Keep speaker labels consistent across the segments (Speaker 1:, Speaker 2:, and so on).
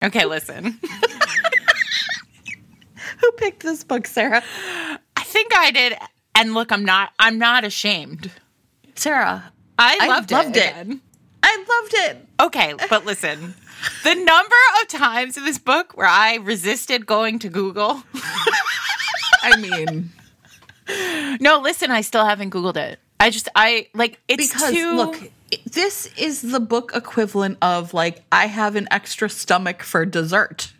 Speaker 1: Okay, listen.
Speaker 2: Who picked this book, Sarah?
Speaker 1: I think I did. And look, I'm not ashamed.
Speaker 2: Sarah,
Speaker 1: I
Speaker 2: loved
Speaker 1: it.
Speaker 2: it. I loved it.
Speaker 1: Okay, but listen. The number of times in this book where I resisted going to Google.
Speaker 2: I mean,
Speaker 1: no, listen, I still haven't Googled it. It's
Speaker 2: because
Speaker 1: too...
Speaker 2: look, this is the book equivalent of like, I have an extra stomach for dessert.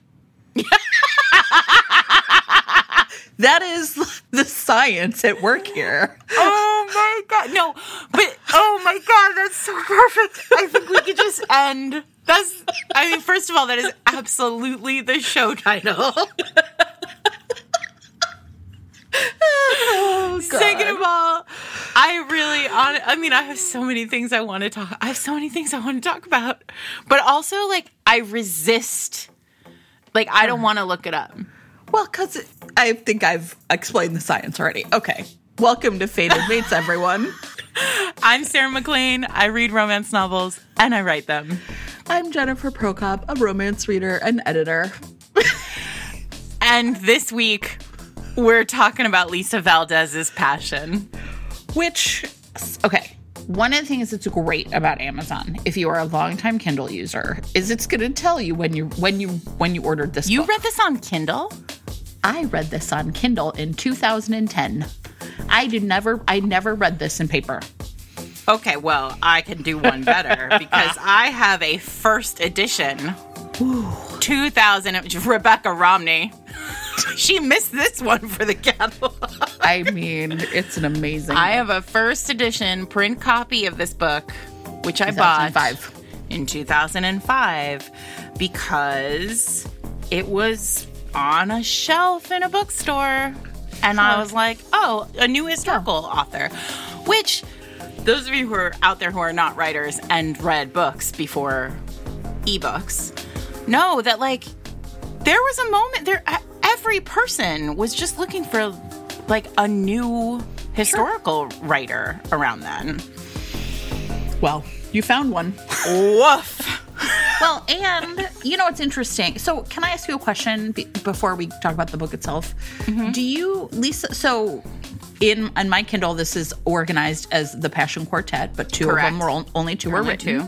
Speaker 2: That is the science at work here.
Speaker 1: Oh my God. No, but oh my God, that's so perfect. I think we could just end. First of all, that is absolutely the show title.
Speaker 2: Oh, God.
Speaker 1: Second of all, I have so many things I want to talk about. But also, like, I resist. Like, I don't want to look it up.
Speaker 2: Well, because I think I've explained the science already. Okay. Welcome to Fated Mates, everyone.
Speaker 1: I'm Sarah McLean. I read romance novels, and I write them.
Speaker 2: I'm Jennifer Prokop, a romance reader and editor.
Speaker 1: And this week, we're talking about Lisa Valdez's Passion.
Speaker 2: Which, okay, one of the things that's great about Amazon, if you are a longtime Kindle user, is it's going to tell you when you ordered this book.
Speaker 1: You read this on Kindle?
Speaker 2: I read this on Kindle in 2010. I never read this in paper.
Speaker 1: Okay, well, I can do one better because I have a first edition. Ooh. 2000, Rebecca Romney. She missed this one for the catalog.
Speaker 2: I mean, it's an amazing
Speaker 1: I have a first edition print copy of this book, which I bought in 2005 because it was on a shelf in a bookstore. And I was like, oh, a new historical author. Which, those of you who are out there who are not writers and read books before ebooks know that, like, there was a moment there. Every person was just looking for, like, a new historical writer around then.
Speaker 2: Well, you found one.
Speaker 1: Woof.
Speaker 2: Well, and you know what's interesting? So can I ask you a question before we talk about the book itself? Mm-hmm. Do you, Lisa, so in my Kindle, this is organized as the Passion Quartet, but only two were written.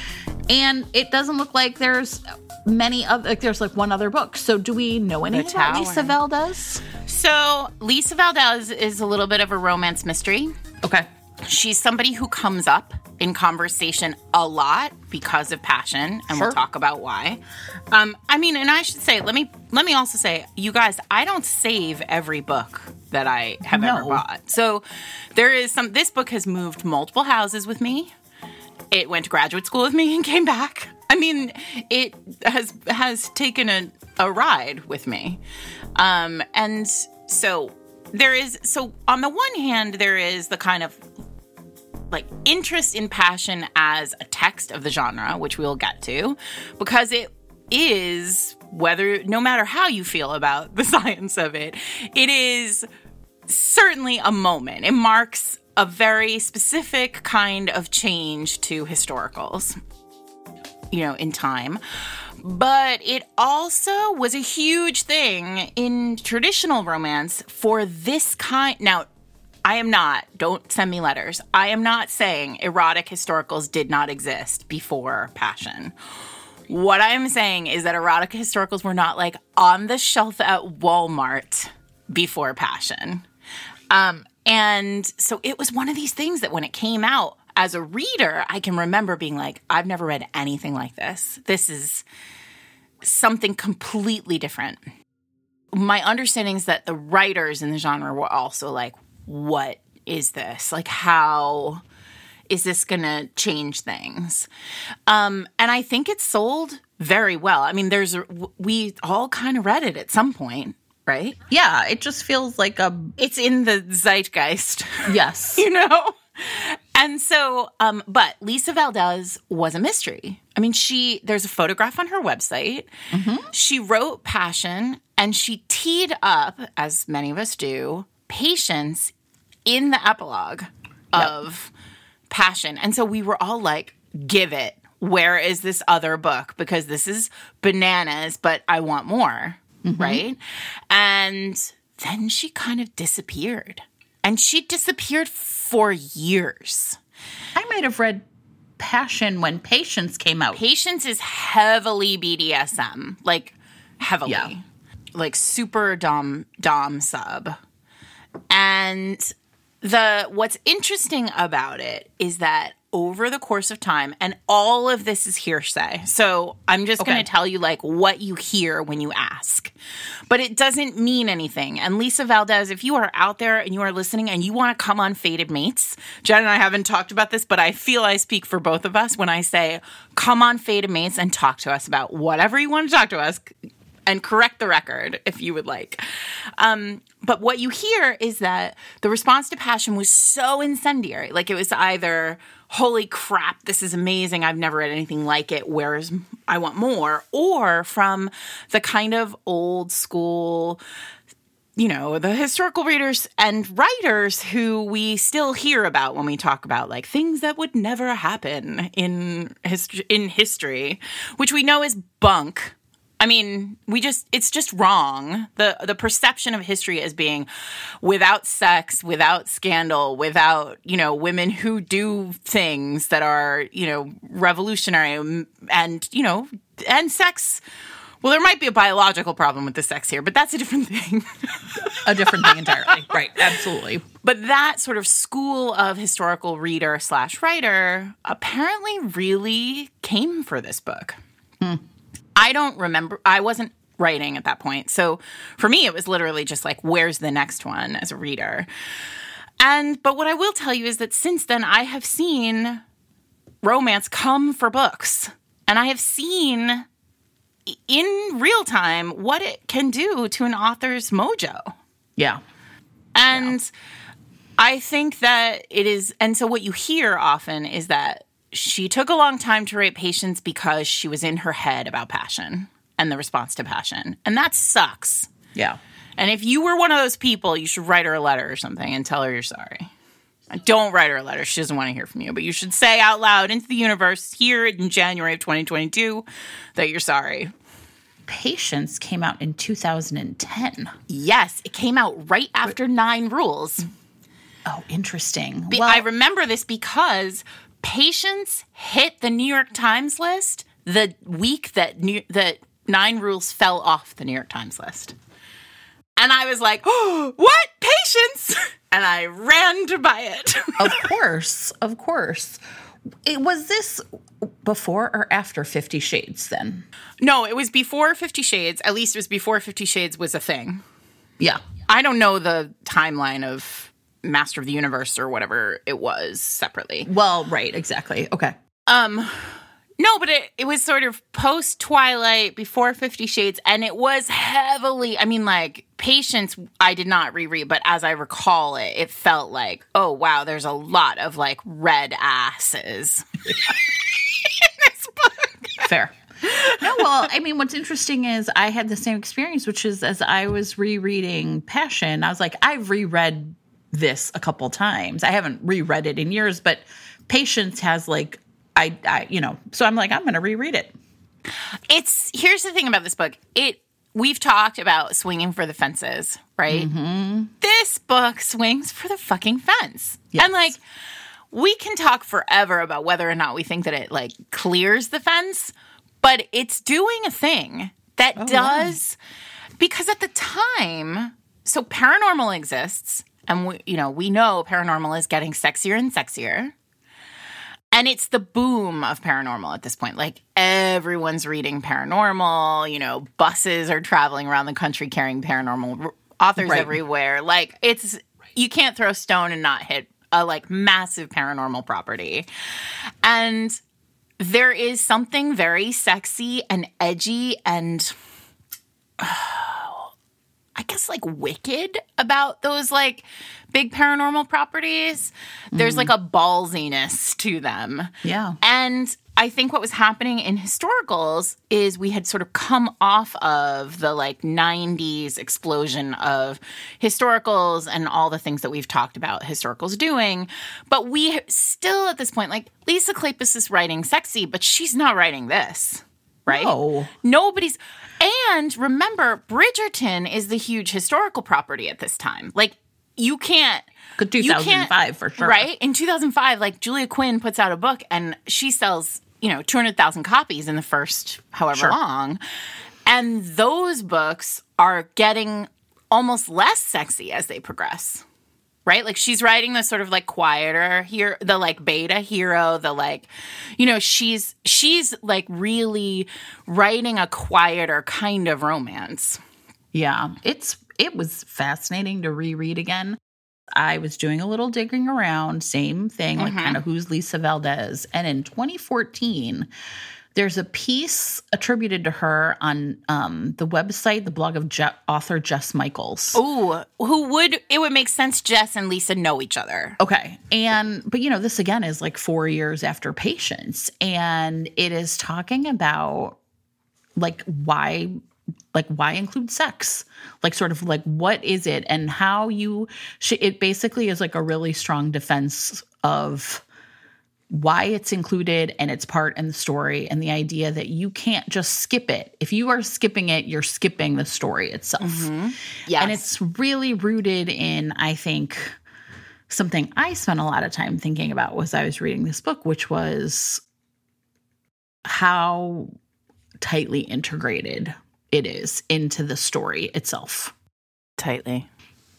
Speaker 2: And it doesn't look like there's many other, like there's like one other book. So do we know anything about Lisa Valdez?
Speaker 1: So Lisa Valdez is a little bit of a romance mystery.
Speaker 2: Okay.
Speaker 1: She's somebody who comes up in conversation a lot because of Passion, and we'll talk about why. And I should say, let me also say, you guys, I don't save every book that I have ever bought. So this book has moved multiple houses with me. It went to graduate school with me and came back. I mean, it has taken a ride with me. And so on the one hand, there is the kind of like interest in Passion as a text of the genre, which we'll get to, because it is, no matter how you feel about the science of it, it is certainly a moment. It marks a very specific kind of change to historicals, in time. But it also was a huge thing in traditional romance for this kind. Now, don't send me letters. I am not saying erotic historicals did not exist before Passion. What I am saying is that erotic historicals were not like on the shelf at Walmart before Passion. And so it was one of these things that when it came out as a reader, I can remember being like, I've never read anything like this. This is something completely different. My understanding is that the writers in the genre were also like, what is this? Like, how is this going to change things? And I think it sold very well. I mean, we all kind of read it at some point, right?
Speaker 2: Yeah, it just feels like
Speaker 1: it's in the zeitgeist.
Speaker 2: Yes.
Speaker 1: And so, but Lisa Valdez was a mystery. I mean, there's a photograph on her website. Mm-hmm. She wrote Passion, and she teed up, as many of us do, patience in the epilogue of Passion. And so we were all like, give it. where is this other book? Because this is bananas, but I want more, right? And then she kind of disappeared. And she disappeared for years.
Speaker 2: I might have read Passion when Patience came out.
Speaker 1: Patience is heavily BDSM, like heavily. Yeah. Like super dom sub. And what's interesting about it is that over the course of time, and all of this is hearsay, so I'm just going to tell you like what you hear when you ask, but it doesn't mean anything. And Lisa Valdez, if you are out there and you are listening and you want to come on Fated Mates, Jen and I haven't talked about this, but I feel I speak for both of us when I say come on Fated Mates and talk to us about whatever you want to talk to us. And correct the record if you would like. But what you hear is that the response to Passion was so incendiary. Like it was either, holy crap, this is amazing. I've never read anything like it. Where's I want more? Or from the kind of old school, you know, the historical readers and writers who we still hear about when we talk about like things that would never happen in history, which we know is bunk. I mean, it's just wrong. The perception of history as being without sex, without scandal, without, you know, women who do things that are, you know, revolutionary and, you know, and sex. Well, there might be a biological problem with the sex here, but that's a different thing.
Speaker 2: A different thing entirely. Right. Absolutely.
Speaker 1: But that sort of school of historical reader / writer apparently really came for this book. I don't remember. I wasn't writing at that point. So for me, it was literally just like, where's the next one as a reader? But what I will tell you is that since then, I have seen romance come for books. And I have seen in real time what it can do to an author's mojo.
Speaker 2: Yeah.
Speaker 1: And I think that it is. And so what you hear often is that she took a long time to write Patience because she was in her head about Passion and the response to Passion. And that sucks.
Speaker 2: Yeah.
Speaker 1: And if you were one of those people, you should write her a letter or something and tell her you're sorry. Don't write her a letter. She doesn't want to hear from you. But you should say out loud into the universe here in January of 2022 that you're sorry.
Speaker 2: Patience came out in 2010.
Speaker 1: Yes. It came out right after 9 Rules.
Speaker 2: Oh, interesting.
Speaker 1: I remember this because Patience hit the New York Times list the week that 9 Rules fell off the New York Times list. And I was like, oh, what? Patience? And I ran to buy it.
Speaker 2: Of course. Of course. Was this before or after 50 Shades then?
Speaker 1: No, it was before 50 Shades. At least it was before 50 Shades was a thing.
Speaker 2: Yeah.
Speaker 1: I don't know the timeline of Master of the Universe or whatever it was separately.
Speaker 2: Well, right, exactly. Okay.
Speaker 1: No, but it was sort of post-Twilight, before 50 Shades, and it was heavily, I mean, like, Patience, I did not reread, but as I recall it, it felt like, oh, wow, there's a lot of, like, red asses in this book.
Speaker 2: Fair. No, well, I mean, what's interesting is I had the same experience, which is as I was rereading Passion, I was like, I've reread this a couple times. I haven't reread it in years, but Patience has like, I you know, so I'm like, I'm going to reread it.
Speaker 1: Here's the thing about this book. We've talked about swinging for the fences, right? Mm-hmm. This book swings for the fucking fence. Yes. And like, we can talk forever about whether or not we think that it like clears the fence, but it's doing a thing that does, because at the time, so paranormal exists. And we know paranormal is getting sexier and sexier. And it's the boom of paranormal at this point. Like, everyone's reading paranormal. You know, buses are traveling around the country carrying paranormal authors everywhere. Like, you can't throw a stone and not hit a, like, massive paranormal property. And there is something very sexy and edgy and I guess, like, wicked about those, like, big paranormal properties. There's, like, a ballsiness to them.
Speaker 2: Yeah.
Speaker 1: And I think what was happening in historicals is we had sort of come off of the, like, 90s explosion of historicals and all the things that we've talked about historicals doing. But we still, at this point, like, Lisa Kleypas is writing sexy, but she's not writing this. Right?
Speaker 2: No.
Speaker 1: Nobody's. And remember, Bridgerton is the huge historical property at this time. Like, you can't.
Speaker 2: 2005 for sure.
Speaker 1: Right? In 2005, like, Julia Quinn puts out a book and she sells, 200,000 copies in the first however long. And those books are getting almost less sexy as they progress. Right? Like, she's writing the sort of, like, quieter here, the, like, beta hero, the, like, she's like, really writing a quieter kind of romance.
Speaker 2: Yeah. It was fascinating to reread again. I was doing a little digging around, same thing, like, kind of who's Lisa Valdez. And in 2014, there's a piece attributed to her on the website, the blog of author Jess Michaels.
Speaker 1: Ooh, it would make sense Jess and Lisa know each other.
Speaker 2: Okay. But this again is like 4 years after Patience. And it is talking about like why include sex? Like, sort of like, what is it? And how it basically is like a really strong defense of why it's included and its part in the story, and the idea that you can't just skip it. If you are skipping it, you're skipping the story itself.
Speaker 1: Yes.
Speaker 2: And it's really rooted in, I think, something I spent a lot of time thinking about was I was reading this book, which was how tightly integrated it is into the story itself.
Speaker 1: Tightly.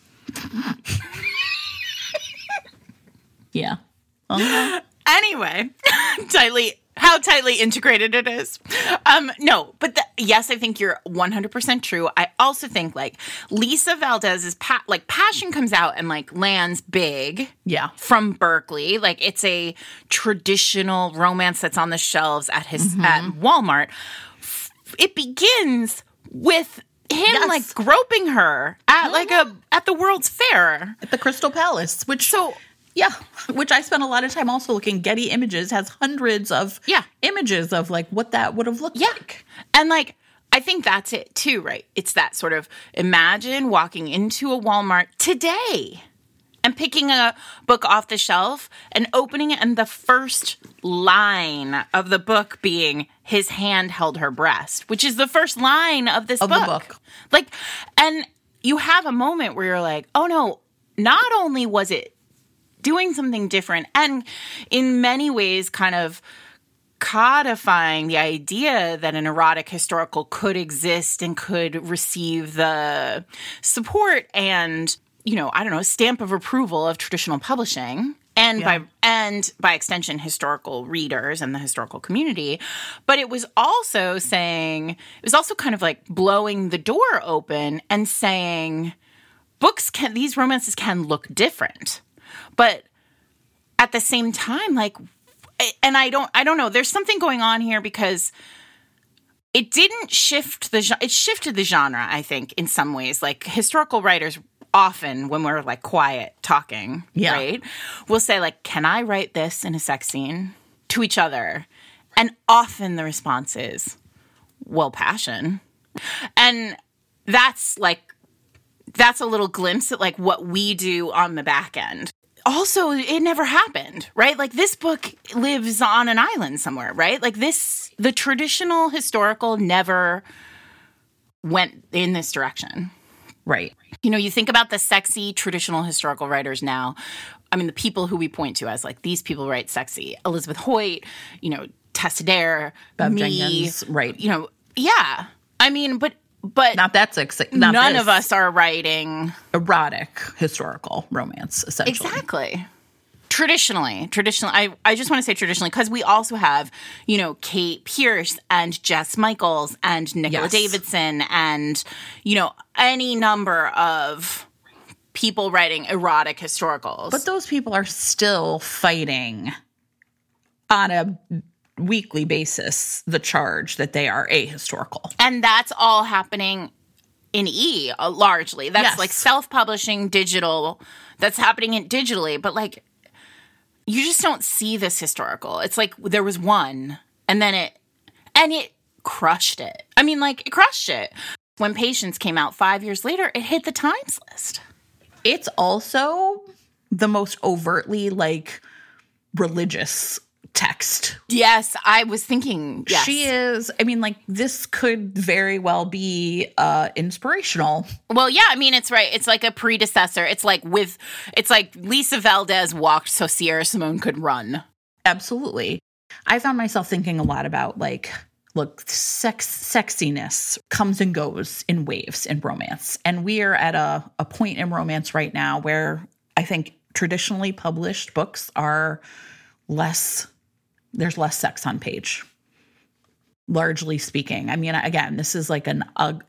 Speaker 2: Yeah. Uh-huh.
Speaker 1: Anyway, how tightly integrated it is. No, but yes, I think you're 100% true. I also think, like, Lisa Valdez's Passion comes out and, like, lands big.
Speaker 2: Yeah.
Speaker 1: From Berkeley. Like, it's a traditional romance that's on the shelves at Walmart. It begins with him like groping her at at the World's Fair.
Speaker 2: At the Crystal Palace, which I spent a lot of time also looking. Getty Images has hundreds of images of like what that would have looked like.
Speaker 1: And like, I think that's it too, right? It's that sort of, imagine walking into a Walmart today and picking a book off the shelf and opening it, and the first line of the book being, his hand held her breast, which is the first line of this book. Like, and you have a moment where you're like, oh no, not only was it doing something different, and in many ways kind of codifying the idea that an erotic historical could exist and could receive the support and, stamp of approval of traditional publishing and by extension historical readers and the historical community. But it was also kind of like blowing the door open and saying these romances can look different. But at the same time, like, and I don't know, there's something going on here because it didn't shift it shifted the genre, I think, in some ways. Like, historical writers often, when we're like quiet talking, right, we'll say like, can I write this in a sex scene to each other? And often the response is, well, passion. And that's a little glimpse at like what we do on the back end. Also, it never happened, right? Like, this book lives on an island somewhere, right? Like, the traditional historical never went in this direction.
Speaker 2: Right.
Speaker 1: You think about the sexy traditional historical writers now. I mean, the people who we point to as, like, these people write sexy. Elizabeth Hoyt, Tessa Dare,
Speaker 2: Bev Jenkins, right.
Speaker 1: Yeah. I mean, but
Speaker 2: not that sexy.
Speaker 1: None of us are writing
Speaker 2: erotic historical romance, essentially.
Speaker 1: Exactly. Traditionally, I just want to say traditionally, because we also have, Kate Pierce and Jess Michaels and Nicola Davidson and, any number of people writing erotic historicals.
Speaker 2: But those people are still fighting on a weekly basis the charge that they are ahistorical.
Speaker 1: And that's all happening in largely. That's
Speaker 2: Yes.
Speaker 1: like self-publishing digital. That's happening digitally, but like you just don't see this historical. It's like there was one, and then it crushed it. I mean, like it crushed it. When Patience came out 5 years later, it hit the Times list.
Speaker 2: It's also the most overtly like religious text.
Speaker 1: Yes, I was thinking, yes.
Speaker 2: She is, I mean, like, this could very well be inspirational.
Speaker 1: Well, yeah, I mean, it's right. It's like a predecessor. It's like Lisa Valdez walked so Sierra Simone could run.
Speaker 2: Absolutely. I found myself thinking a lot about, like, look, sexiness comes and goes in waves in romance. And we are at a point in romance right now where I think traditionally published books are there's less sex on page, largely speaking. I mean, again, this is like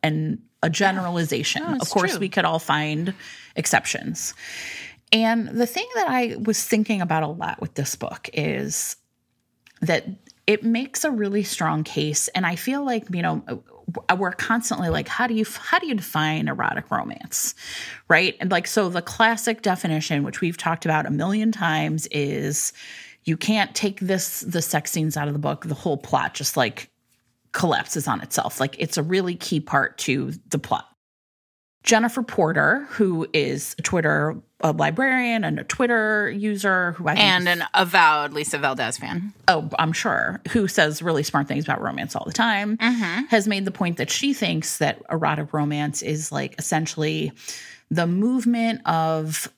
Speaker 2: a generalization.
Speaker 1: No,
Speaker 2: of course,
Speaker 1: true.
Speaker 2: we could all find exceptions. And the thing that I was thinking about a lot with this book is that it makes a really strong case. And I feel like, you know, we're constantly like, how do you define erotic romance, right? And like, so the classic definition, which we've talked about a million times, is you can't take the sex scenes out of the book. The whole plot just like collapses on itself. Like it's a really key part to the plot. Jennifer Porter, who is a librarian and a Twitter user, who I think
Speaker 1: And an avowed Lisa Valdez fan.
Speaker 2: Oh, I'm sure, who says really smart things about romance all the time, has made the point that she thinks that erotic romance is like essentially the movement of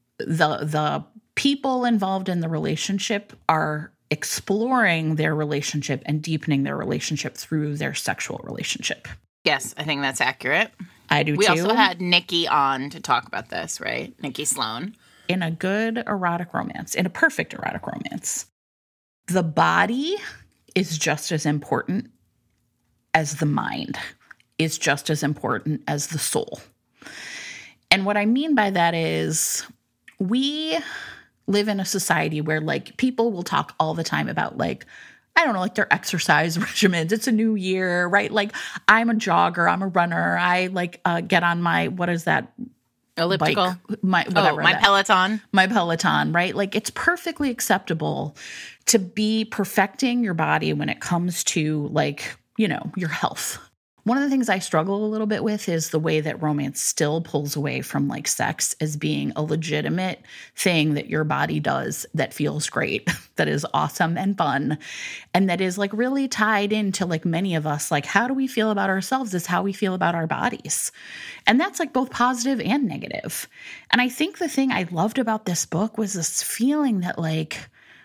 Speaker 2: the people involved in the relationship are exploring their relationship and deepening their relationship through their sexual relationship.
Speaker 1: Yes, I think that's accurate.
Speaker 2: I do
Speaker 1: We
Speaker 2: too.
Speaker 1: also had Nikki on to talk about this, right? Nikki Sloan.
Speaker 2: In a good erotic romance, in a perfect erotic romance, the body is just as important as the mind, is just as important as the soul. And what I mean by that is we live in a society where like people will talk all the time about like, I don't know, like their exercise regimens. It's a new year, right? Like I'm a jogger, I'm a runner. I like get on my, what is that?
Speaker 1: Elliptical.
Speaker 2: Bike,
Speaker 1: my Peloton.
Speaker 2: My Peloton, right? Like it's perfectly acceptable to be perfecting your body when it comes to like, you know, your health. One of the things I struggle a little bit with is the way that romance still pulls away from like sex as being a legitimate thing that your body does that feels great, that is awesome and fun, and that is like really tied into like many of us, like how do we feel about ourselves is how we feel about our bodies. And that's like both positive and negative. And I think the thing I loved about this book was this feeling that like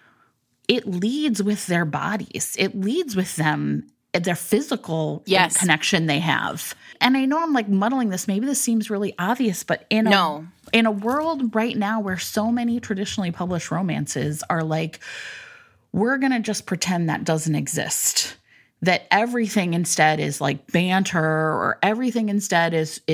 Speaker 2: it leads with their bodies. It leads with them, their physical connection they have. And I know I'm like muddling this. Maybe this seems really obvious, but in a world right now where so many traditionally published romances are like, we're going to just pretend that doesn't exist. That everything instead is like banter, or everything instead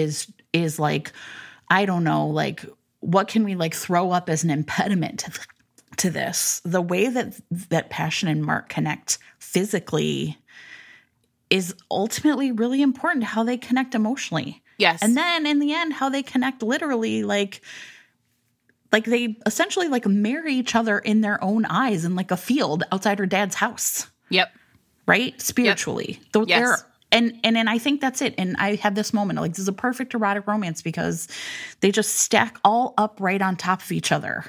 Speaker 2: is like, I don't know, like what can we like throw up as an impediment to this? The way that Passion and Mark connect physically is ultimately really important to how they connect emotionally.
Speaker 1: Yes.
Speaker 2: And then in the end, how they connect literally, like they essentially like marry each other in their own eyes in like a field outside her dad's house.
Speaker 1: Yep.
Speaker 2: Right? Spiritually.
Speaker 1: Yep. Yes.
Speaker 2: And I think that's it. And I had this moment, like this is a perfect erotic romance because they just stack all up right on top of each other.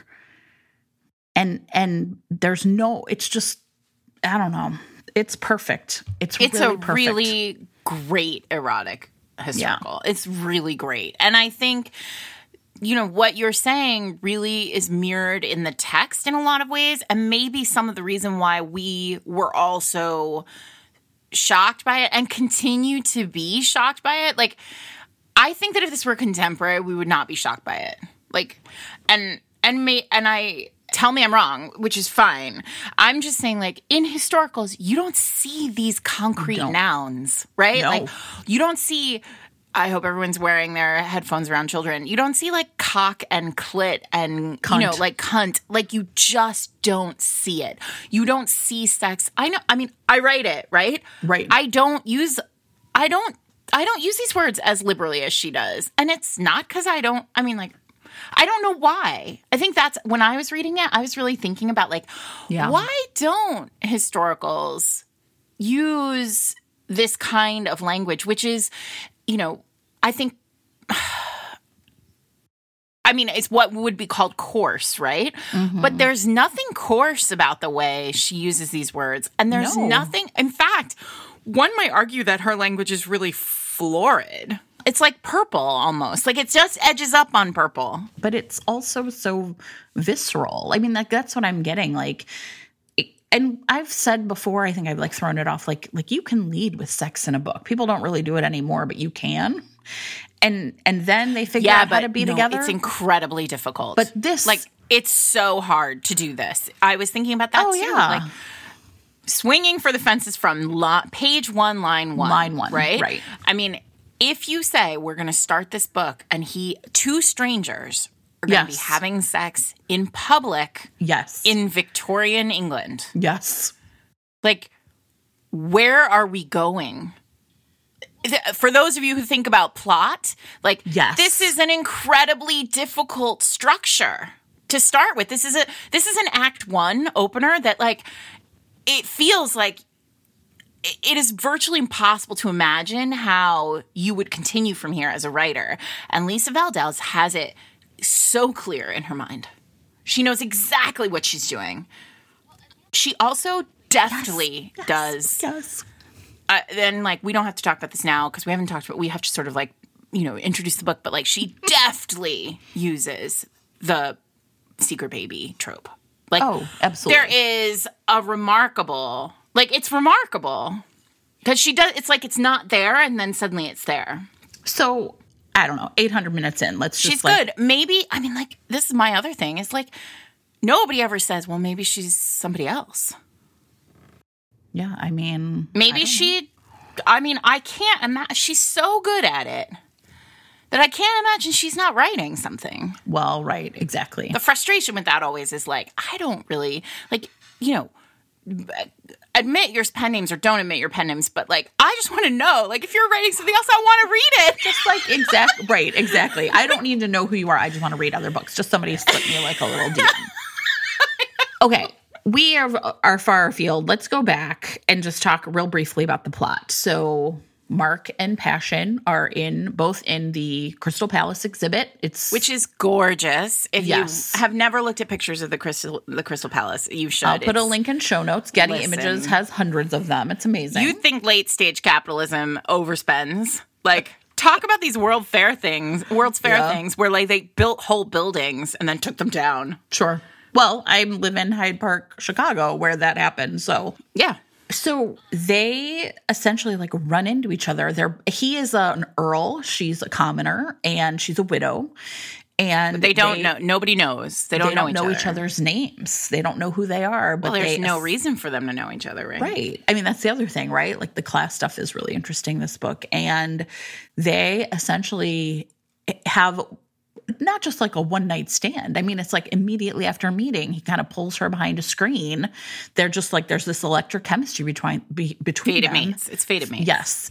Speaker 2: And there's it's just, I don't know. It's perfect. It's really perfect.
Speaker 1: Really great erotic historical. Yeah. It's really great. And I think, you know, what you're saying really is mirrored in the text in a lot of ways. And maybe some of the reason why we were also shocked by it and continue to be shocked by it. Like, I think that if this were contemporary, we would not be shocked by it. Like, and I tell me I'm wrong, which is fine. I'm just saying, like, in historicals, you don't see these concrete nouns, right?
Speaker 2: No.
Speaker 1: Like, you don't see, I hope everyone's wearing their headphones around children. You don't see, like, cock and clit and,
Speaker 2: cunt.
Speaker 1: You know, like, cunt. Like, you just don't see it. You don't see sex. I know, I mean, I write it, right?
Speaker 2: Right.
Speaker 1: I don't don't use these words as liberally as she does. And it's not because I don't know why. I think that's when I was reading it, I was really thinking about like, why don't historicals use this kind of language, which is, I think, it's what would be called coarse, right? Mm-hmm. But there's nothing coarse about the way she uses these words. And there's nothing, in fact, one might argue that her language is really florid. It's like purple almost. Like it just edges up on purple.
Speaker 2: But it's also so visceral. That's what I'm getting. And I've said before, I think I've thrown it off, like you can lead with sex in a book. People don't really do it anymore, but you can. And then they figure out how to be together.
Speaker 1: It's incredibly difficult.
Speaker 2: But this,
Speaker 1: it's so hard to do this. I was thinking about that too.
Speaker 2: Yeah.
Speaker 1: Swinging for the fences from page 1, line 1.
Speaker 2: Line 1,
Speaker 1: right? If you say we're going to start this book and two strangers are going to be having sex in public, in Victorian England, where are we going? For those of you who think about plot, this is an incredibly difficult structure to start with. This is an Act 1 opener that it feels like it is virtually impossible to imagine how you would continue from here as a writer. And Lisa Valdez has it so clear in her mind. She knows exactly what she's doing. She also deftly does.
Speaker 2: Yes.
Speaker 1: Then we don't have to talk about this now because we haven't talked about. We have to sort of introduce the book, but she deftly uses the secret baby trope.
Speaker 2: Absolutely.
Speaker 1: There is a remarkable. It's remarkable because she does. It's it's not there, and then suddenly it's there.
Speaker 2: So I don't know. 800 minutes in,
Speaker 1: she's good. Maybe this is my other thing. Is nobody ever says, well, maybe she's somebody else.
Speaker 2: Yeah,
Speaker 1: maybe she. I can't imagine. She's so good at it that I can't imagine she's not writing something.
Speaker 2: Well, right, exactly.
Speaker 1: The frustration with that always is I don't really admit your pen names or don't admit your pen names, but I just want to know if you're writing something else, I want to read it.
Speaker 2: Just right, exactly. I don't need to know who you are. I just want to read other books. Just somebody slip me a little DM. Okay. We are far afield. Let's go back and just talk real briefly about the plot. So Mark and Passion are both in the Crystal Palace exhibit. Which
Speaker 1: is gorgeous. If you have never looked at pictures of the Crystal Palace, you should.
Speaker 2: I'll put a link in show notes. Getty Images has hundreds of them. It's amazing.
Speaker 1: You think late stage capitalism overspends? Talk about these World's Fair things where they built whole buildings and then took them down.
Speaker 2: Sure. Well, I live in Hyde Park, Chicago, where that happened. So
Speaker 1: yeah.
Speaker 2: So they essentially run into each other. He is an earl, she's a commoner, and she's a widow. And
Speaker 1: but they don't know. Nobody knows. They don't know
Speaker 2: each other's names. They don't know who they are. But
Speaker 1: there's no reason for them to know each other, right?
Speaker 2: Right. That's the other thing, right? The class stuff is really interesting, this book. And they essentially have not just a one-night stand. It's immediately after a meeting, he kind of pulls her behind a screen. They're just there's this electrochemistry between
Speaker 1: fated
Speaker 2: them.
Speaker 1: mates. It's fated mates.
Speaker 2: Yes.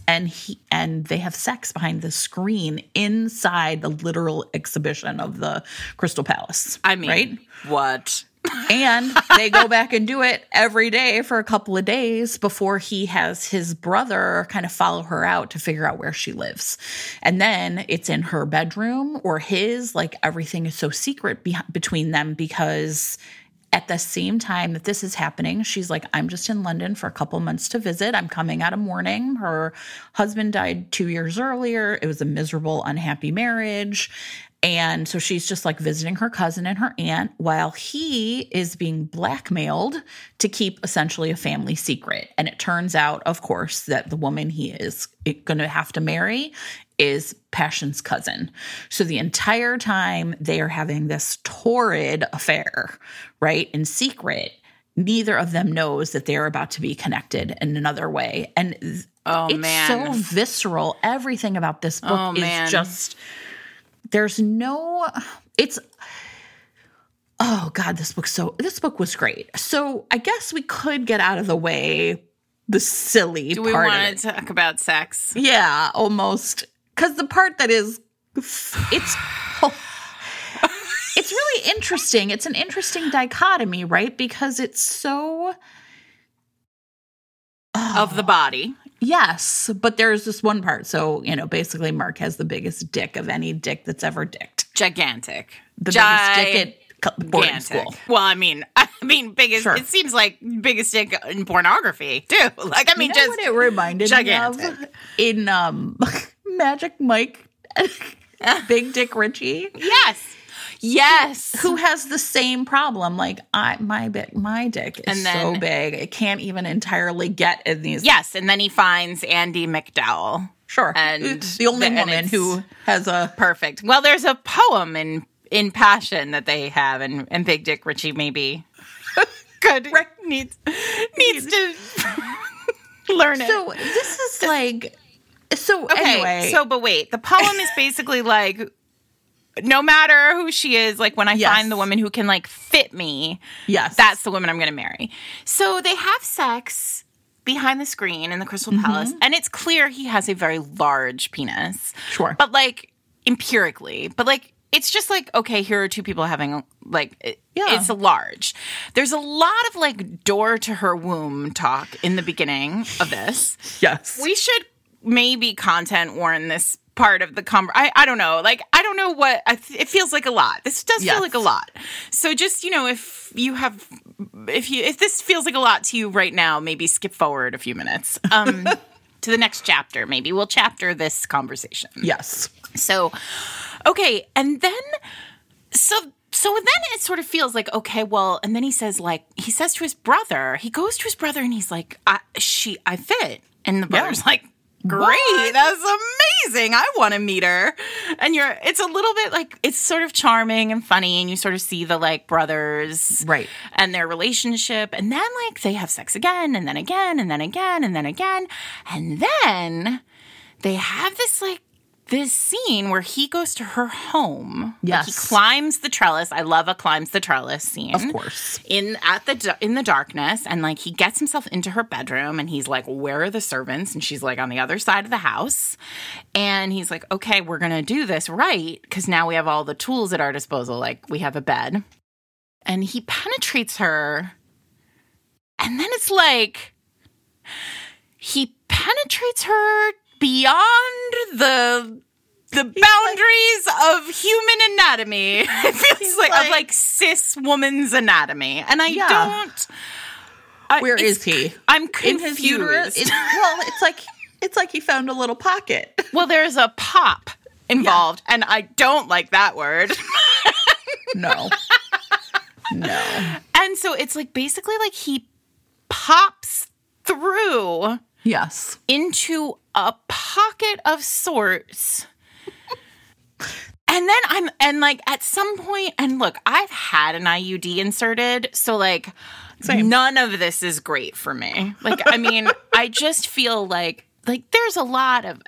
Speaker 2: And they have sex behind the screen inside the literal exhibition of the Crystal Palace.
Speaker 1: Right? What?
Speaker 2: And they go back and do it every day for a couple of days before he has his brother kind of follow her out to figure out where she lives. And then it's in her bedroom or his, everything is so secret between them because at the same time that this is happening, she's I'm just in London for a couple months to visit. I'm coming out of mourning. Her husband died 2 years earlier. It was a miserable, unhappy marriage. And so she's just visiting her cousin and her aunt while he is being blackmailed to keep essentially a family secret. And it turns out, of course, that the woman he is going to have to marry is Passion's cousin. So the entire time they are having this torrid affair, right, in secret, neither of them knows that they're about to be connected in another way. And it's so visceral. Everything about this book is just... There's no, oh God, this book was great. So I guess we could get out of the way the silly
Speaker 1: Do we
Speaker 2: part
Speaker 1: want
Speaker 2: of it.
Speaker 1: to talk about sex?
Speaker 2: Yeah, almost. Because the part that is, it's really interesting. It's an interesting dichotomy, right? Because it's so...
Speaker 1: Of the body.
Speaker 2: Yes, but there's this one part. So, basically Mark has the biggest dick of any dick that's ever dicked.
Speaker 1: Gigantic.
Speaker 2: The biggest dick at boarding school.
Speaker 1: Well, I mean, biggest.
Speaker 2: Sure.
Speaker 1: It seems like biggest dick in pornography too. Like, I mean,
Speaker 2: You know
Speaker 1: just
Speaker 2: what it reminded
Speaker 1: gigantic.
Speaker 2: me of? In Magic Mike, Big Dick Richie.
Speaker 1: Yes.
Speaker 2: Who has the same problem? Like my dick is so big it can't even entirely get in these.
Speaker 1: Yes, and then he finds Andy McDowell.
Speaker 2: Sure,
Speaker 1: and
Speaker 2: the only woman who has a
Speaker 1: perfect. Well, there's a poem in Passion that they have, and Big Dick Richie maybe could needs to learn it.
Speaker 2: So this is like
Speaker 1: anyway. So, but wait, the poem is basically like, no matter who she is, like when I find the woman who can like fit me, that's the woman I'm going to marry. So they have sex behind the screen in the Crystal Palace, and it's clear he has a very large penis.
Speaker 2: Sure.
Speaker 1: But like empirically, but like it's just like, okay, here are two people having like, it's large. There's a lot of like door to her womb talk in the beginning of this.
Speaker 2: Yes.
Speaker 1: We should maybe content warn this part of the I don't know. Like, I don't know what it feels like a lot. This does feel like a lot. So just, if this feels like a lot to you right now, maybe skip forward a few minutes to the next chapter. Maybe we'll chapter this conversation.
Speaker 2: Yes.
Speaker 1: So, okay. And then, so then it sort of feels like, okay, well, and then he says to his brother, he goes to his brother and he's like, I fit. And the brother's like, great, that's amazing. I want to meet her. And it's a little bit like, it's sort of charming and funny, and you sort of see the like brothers and their relationship. And then like they have sex again, and then again, and then again, and then again. And then they have this scene where he goes to her home.
Speaker 2: Yes.
Speaker 1: Like he climbs the trellis. I love a climbs the trellis scene.
Speaker 2: Of course.
Speaker 1: In the darkness, and like he gets himself into her bedroom, and he's like, where are the servants? And she's like on the other side of the house. And he's like, okay, we're going to do this right, because now we have all the tools at our disposal. Like we have a bed. And he penetrates her. And then it's like he penetrates her beyond the boundaries of human anatomy. It feels like cis woman's anatomy, and I don't.
Speaker 2: Where is he?
Speaker 1: I'm confused.
Speaker 2: In his uterus. It's like he found a little pocket.
Speaker 1: Well, there's a pop involved, and I don't like that word.
Speaker 2: No.
Speaker 1: And so it's like basically like he pops through.
Speaker 2: Yes.
Speaker 1: Into a pocket of sorts. And then at some point, and look, I've had an IUD inserted, so like none of this is great for me. Like, I mean, I just feel like there's a lot of,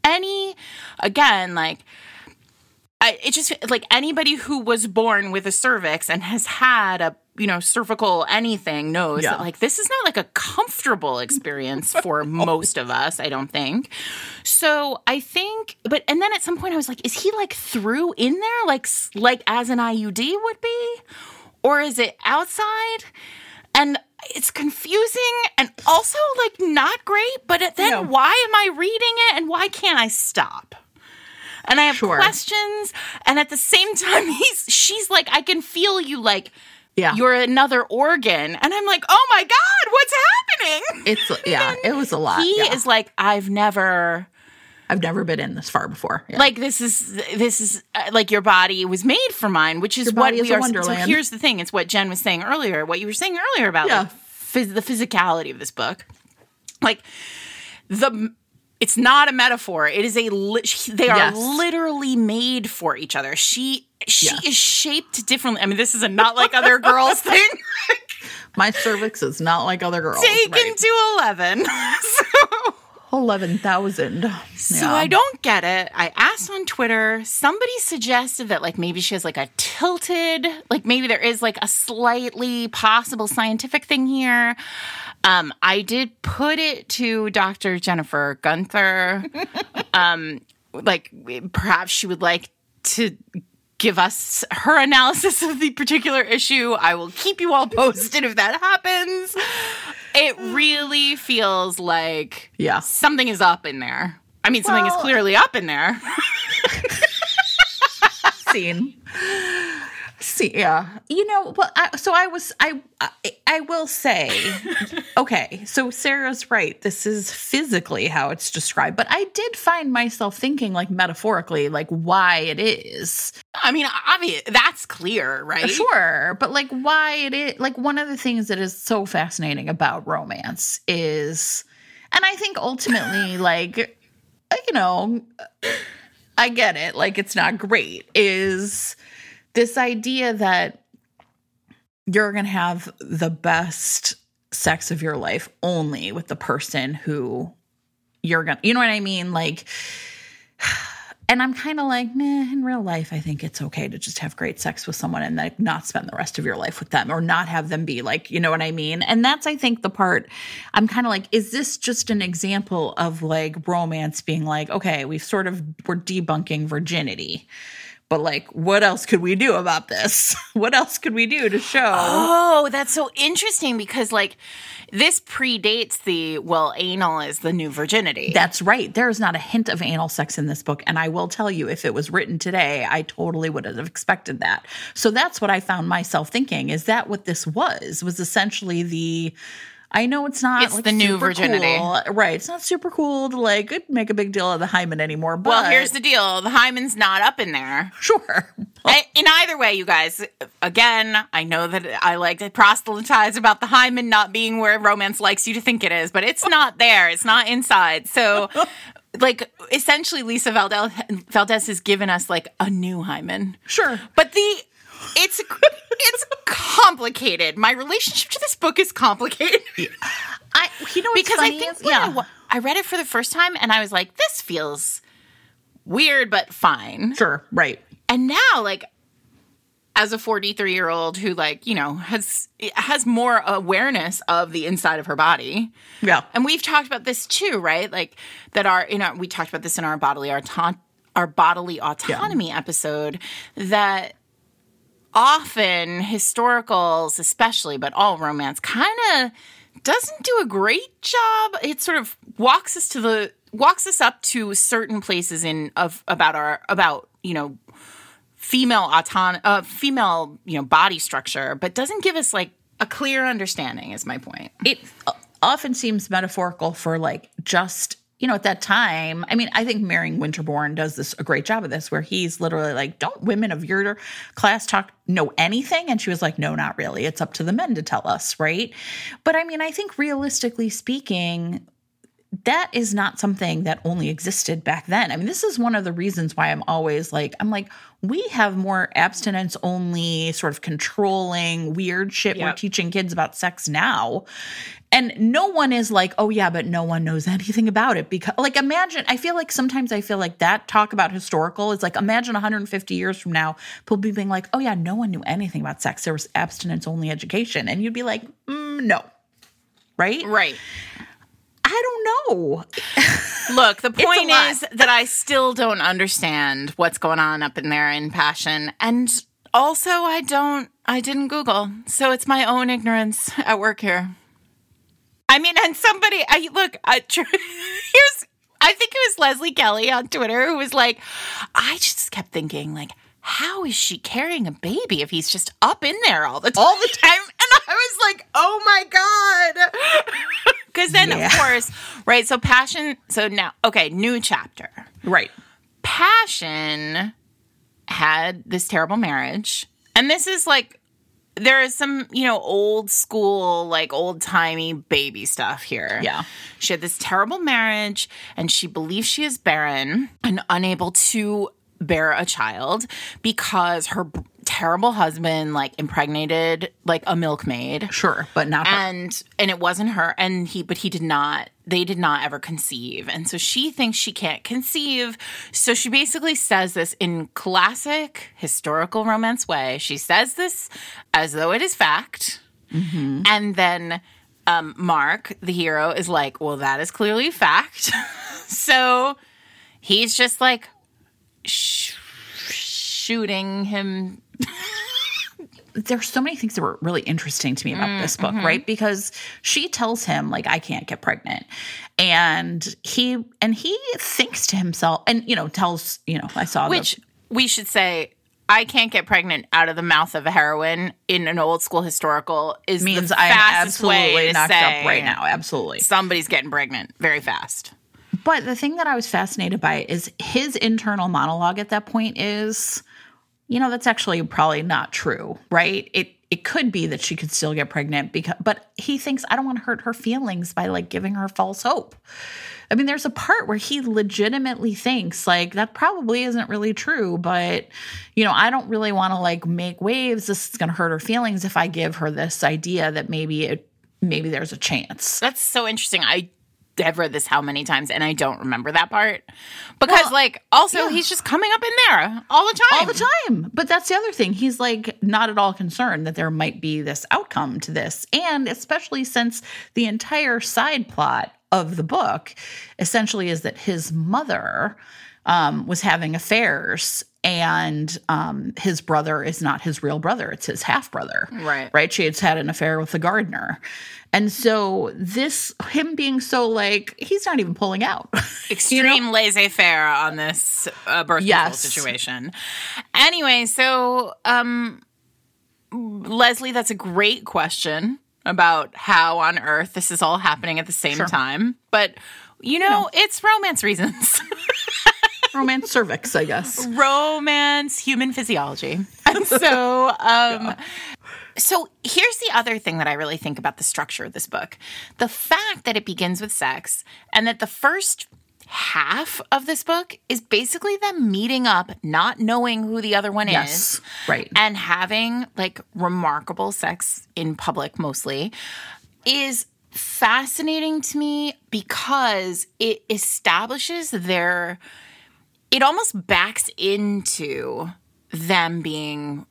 Speaker 1: it just like anybody who was born with a cervix and has had a, cervical anything knows that like this is not like a comfortable experience for most of us, I don't think. So I think, and then at some point I was like, is he like through in there like as an IUD would be? Or is it outside? And it's confusing and also like not great, but then why am I reading it and why can't I stop? And I have questions, and at the same time she's like, I can feel you like you're another organ. And I'm like, oh my God, what's happening?
Speaker 2: It was a lot.
Speaker 1: He is like, I've never
Speaker 2: been in this far before. Yeah.
Speaker 1: Like this is like your body was made for mine, which is what we are. So here's the thing. It's what Jen was saying earlier, what you were saying earlier about like, the physicality of this book. Like it's not a metaphor. It is they are literally made for each other. She is shaped differently. I mean, this is a not like other girls thing.
Speaker 2: My cervix is not like other girls.
Speaker 1: Taken to 11. So
Speaker 2: 11,000.
Speaker 1: So I don't get it. I asked on Twitter. Somebody suggested that like maybe she has like a tilted, like maybe there is like a slightly possible scientific thing here. I did put it to Dr. Jennifer Gunther. Like perhaps she would like to give us her analysis of the particular issue. I will keep you all posted if that happens. It really feels like something is up in there. I mean, something is clearly up in there.
Speaker 2: See, yeah. You know, well, I will say, okay, so Sarah's right. This is physically how it's described. But I did find myself thinking, like, metaphorically, like, why it is.
Speaker 1: I mean, obvious, that's clear, right?
Speaker 2: Sure. But, like, why it is, like, one of the things that is so fascinating about romance is, and I think ultimately, like, you know, I get it, like, it's not great, is this idea that you're going to have the best sex of your life only with the person who you're going to, you know what I mean? Like, and I'm kind of like, in real life, I think it's okay to just have great sex with someone and like not spend the rest of your life with them or not have them be like, you know what I mean? And that's, I think, the part I'm kind of like, is this just an example of like romance being like, okay, we're debunking virginity. But, like, what else could we do about this? What else could we do to show?
Speaker 1: Oh, that's so interesting because, like, this predates anal is the new virginity.
Speaker 2: That's right. There is not a hint of anal sex in this book. And I will tell you, if it was written today, I totally would have expected that. So that's what I found myself thinking. Is that what this was essentially the... I know it's not.
Speaker 1: It's like the new virginity.
Speaker 2: Cool. Right. It's not super cool to like make a big deal of the hymen anymore. But
Speaker 1: well, here's the deal. The hymen's not up in there.
Speaker 2: Sure.
Speaker 1: In either way, you guys, again, I know that I like to proselytize about the hymen not being where romance likes you to think it is, but it's not there. It's not inside. So, like, essentially, Lisa Valdez has given us like a new hymen.
Speaker 2: Sure.
Speaker 1: But it's complicated. My relationship to this book is complicated.
Speaker 2: Because
Speaker 1: I think when I read it for the first time and I was like, this feels weird but fine.
Speaker 2: Sure, right.
Speaker 1: And now, like, as a 43-year-old who, like, you know, has more awareness of the inside of her body.
Speaker 2: Yeah.
Speaker 1: And we've talked about this too, right? Like that we talked about this in our bodily autonomy episode, that often historicals especially, but all romance kind of doesn't do a great job. It sort of walks us up to certain places about you know, female you know, body structure, but doesn't give us like a clear understanding is my point.
Speaker 2: It often seems metaphorical for like just, you know, at that time, I mean, I think Marrying Winterbourne does a great job of this, where he's literally like, don't women of your class know anything? And she was like, no, not really. It's up to the men to tell us, right? But I mean, I think realistically speaking, that is not something that only existed back then. I mean, this is one of the reasons why I'm like, we have more abstinence only sort of controlling weird shit we're teaching kids about sex now. And no one is like, oh yeah, but no one knows anything about it. Because like, imagine, sometimes I feel like that talk about historical is like, imagine 150 years from now, people being like, oh yeah, no one knew anything about sex. There was abstinence only education. And you'd be like, no. Right?
Speaker 1: Right.
Speaker 2: I don't know.
Speaker 1: Look, the point is that I still don't understand what's going on up in there in Passion. And also I didn't Google. So it's my own ignorance at work here. I mean, and I think it was Leslie Kelly on Twitter who was like, I just kept thinking, like, how is she carrying a baby if he's just up in there all the time? And I was like, oh my God. Because then, of course, right, so Passion, so now, okay, new chapter.
Speaker 2: Right.
Speaker 1: Passion had this terrible marriage. And this is like, there is some, you know, old school, like old-timey baby stuff here.
Speaker 2: Yeah.
Speaker 1: She had this terrible marriage, and she believes she is barren and unable to bear a child because her terrible husband, like, impregnated, like, a milkmaid.
Speaker 2: Sure, but not her.
Speaker 1: And it wasn't her. But he did not, they did not ever conceive. And so she thinks she can't conceive. So she basically says this in classic historical romance way. She says this as though it is fact. Mm-hmm. And then Mark, the hero, is like, well, that is clearly fact. So he's just like shooting him.
Speaker 2: There's so many things that were really interesting to me about this book, right? Because she tells him, like, I can't get pregnant. And he thinks to himself and, tells, I saw
Speaker 1: Which we should say, I can't get pregnant out of the mouth of a heroine in an old school historical means the fastest
Speaker 2: I'm absolutely
Speaker 1: way to
Speaker 2: knocked
Speaker 1: say
Speaker 2: up right now. Absolutely.
Speaker 1: Somebody's getting pregnant very fast.
Speaker 2: But the thing that I was fascinated by is his internal monologue at that point is, that's actually probably not true, right? It could be that she could still get pregnant but he thinks, I don't want to hurt her feelings by, like, giving her false hope. I mean, there's a part where he legitimately thinks, like, that probably isn't really true, but, I don't really want to, like, make waves. This is going to hurt her feelings if I give her this idea that maybe there's a chance.
Speaker 1: That's so interesting. I've read this how many times, and I don't remember that part. Because, he's just coming up in there all the time.
Speaker 2: All the time. But that's the other thing. He's, like, not at all concerned that there might be this outcome to this. And especially since the entire side plot of the book essentially is that his mother was having affairs, and his brother is not his real brother. It's his half-brother. Right? She had an affair with the gardener. And so him being so, like, he's not even pulling out.
Speaker 1: Extreme laissez-faire on this birth control situation. Anyway, so Leslie, that's a great question about how on earth this is all happening at the same time. But, it's romance reasons.
Speaker 2: Romance cervix, I guess.
Speaker 1: Romance, human physiology. And so, so here's the other thing that I really think about the structure of this book. The fact that it begins with sex and that the first half of this book is basically them meeting up, not knowing who the other one is.
Speaker 2: Right.
Speaker 1: And having, like, remarkable sex in public mostly is fascinating to me because it establishes it almost backs into them being,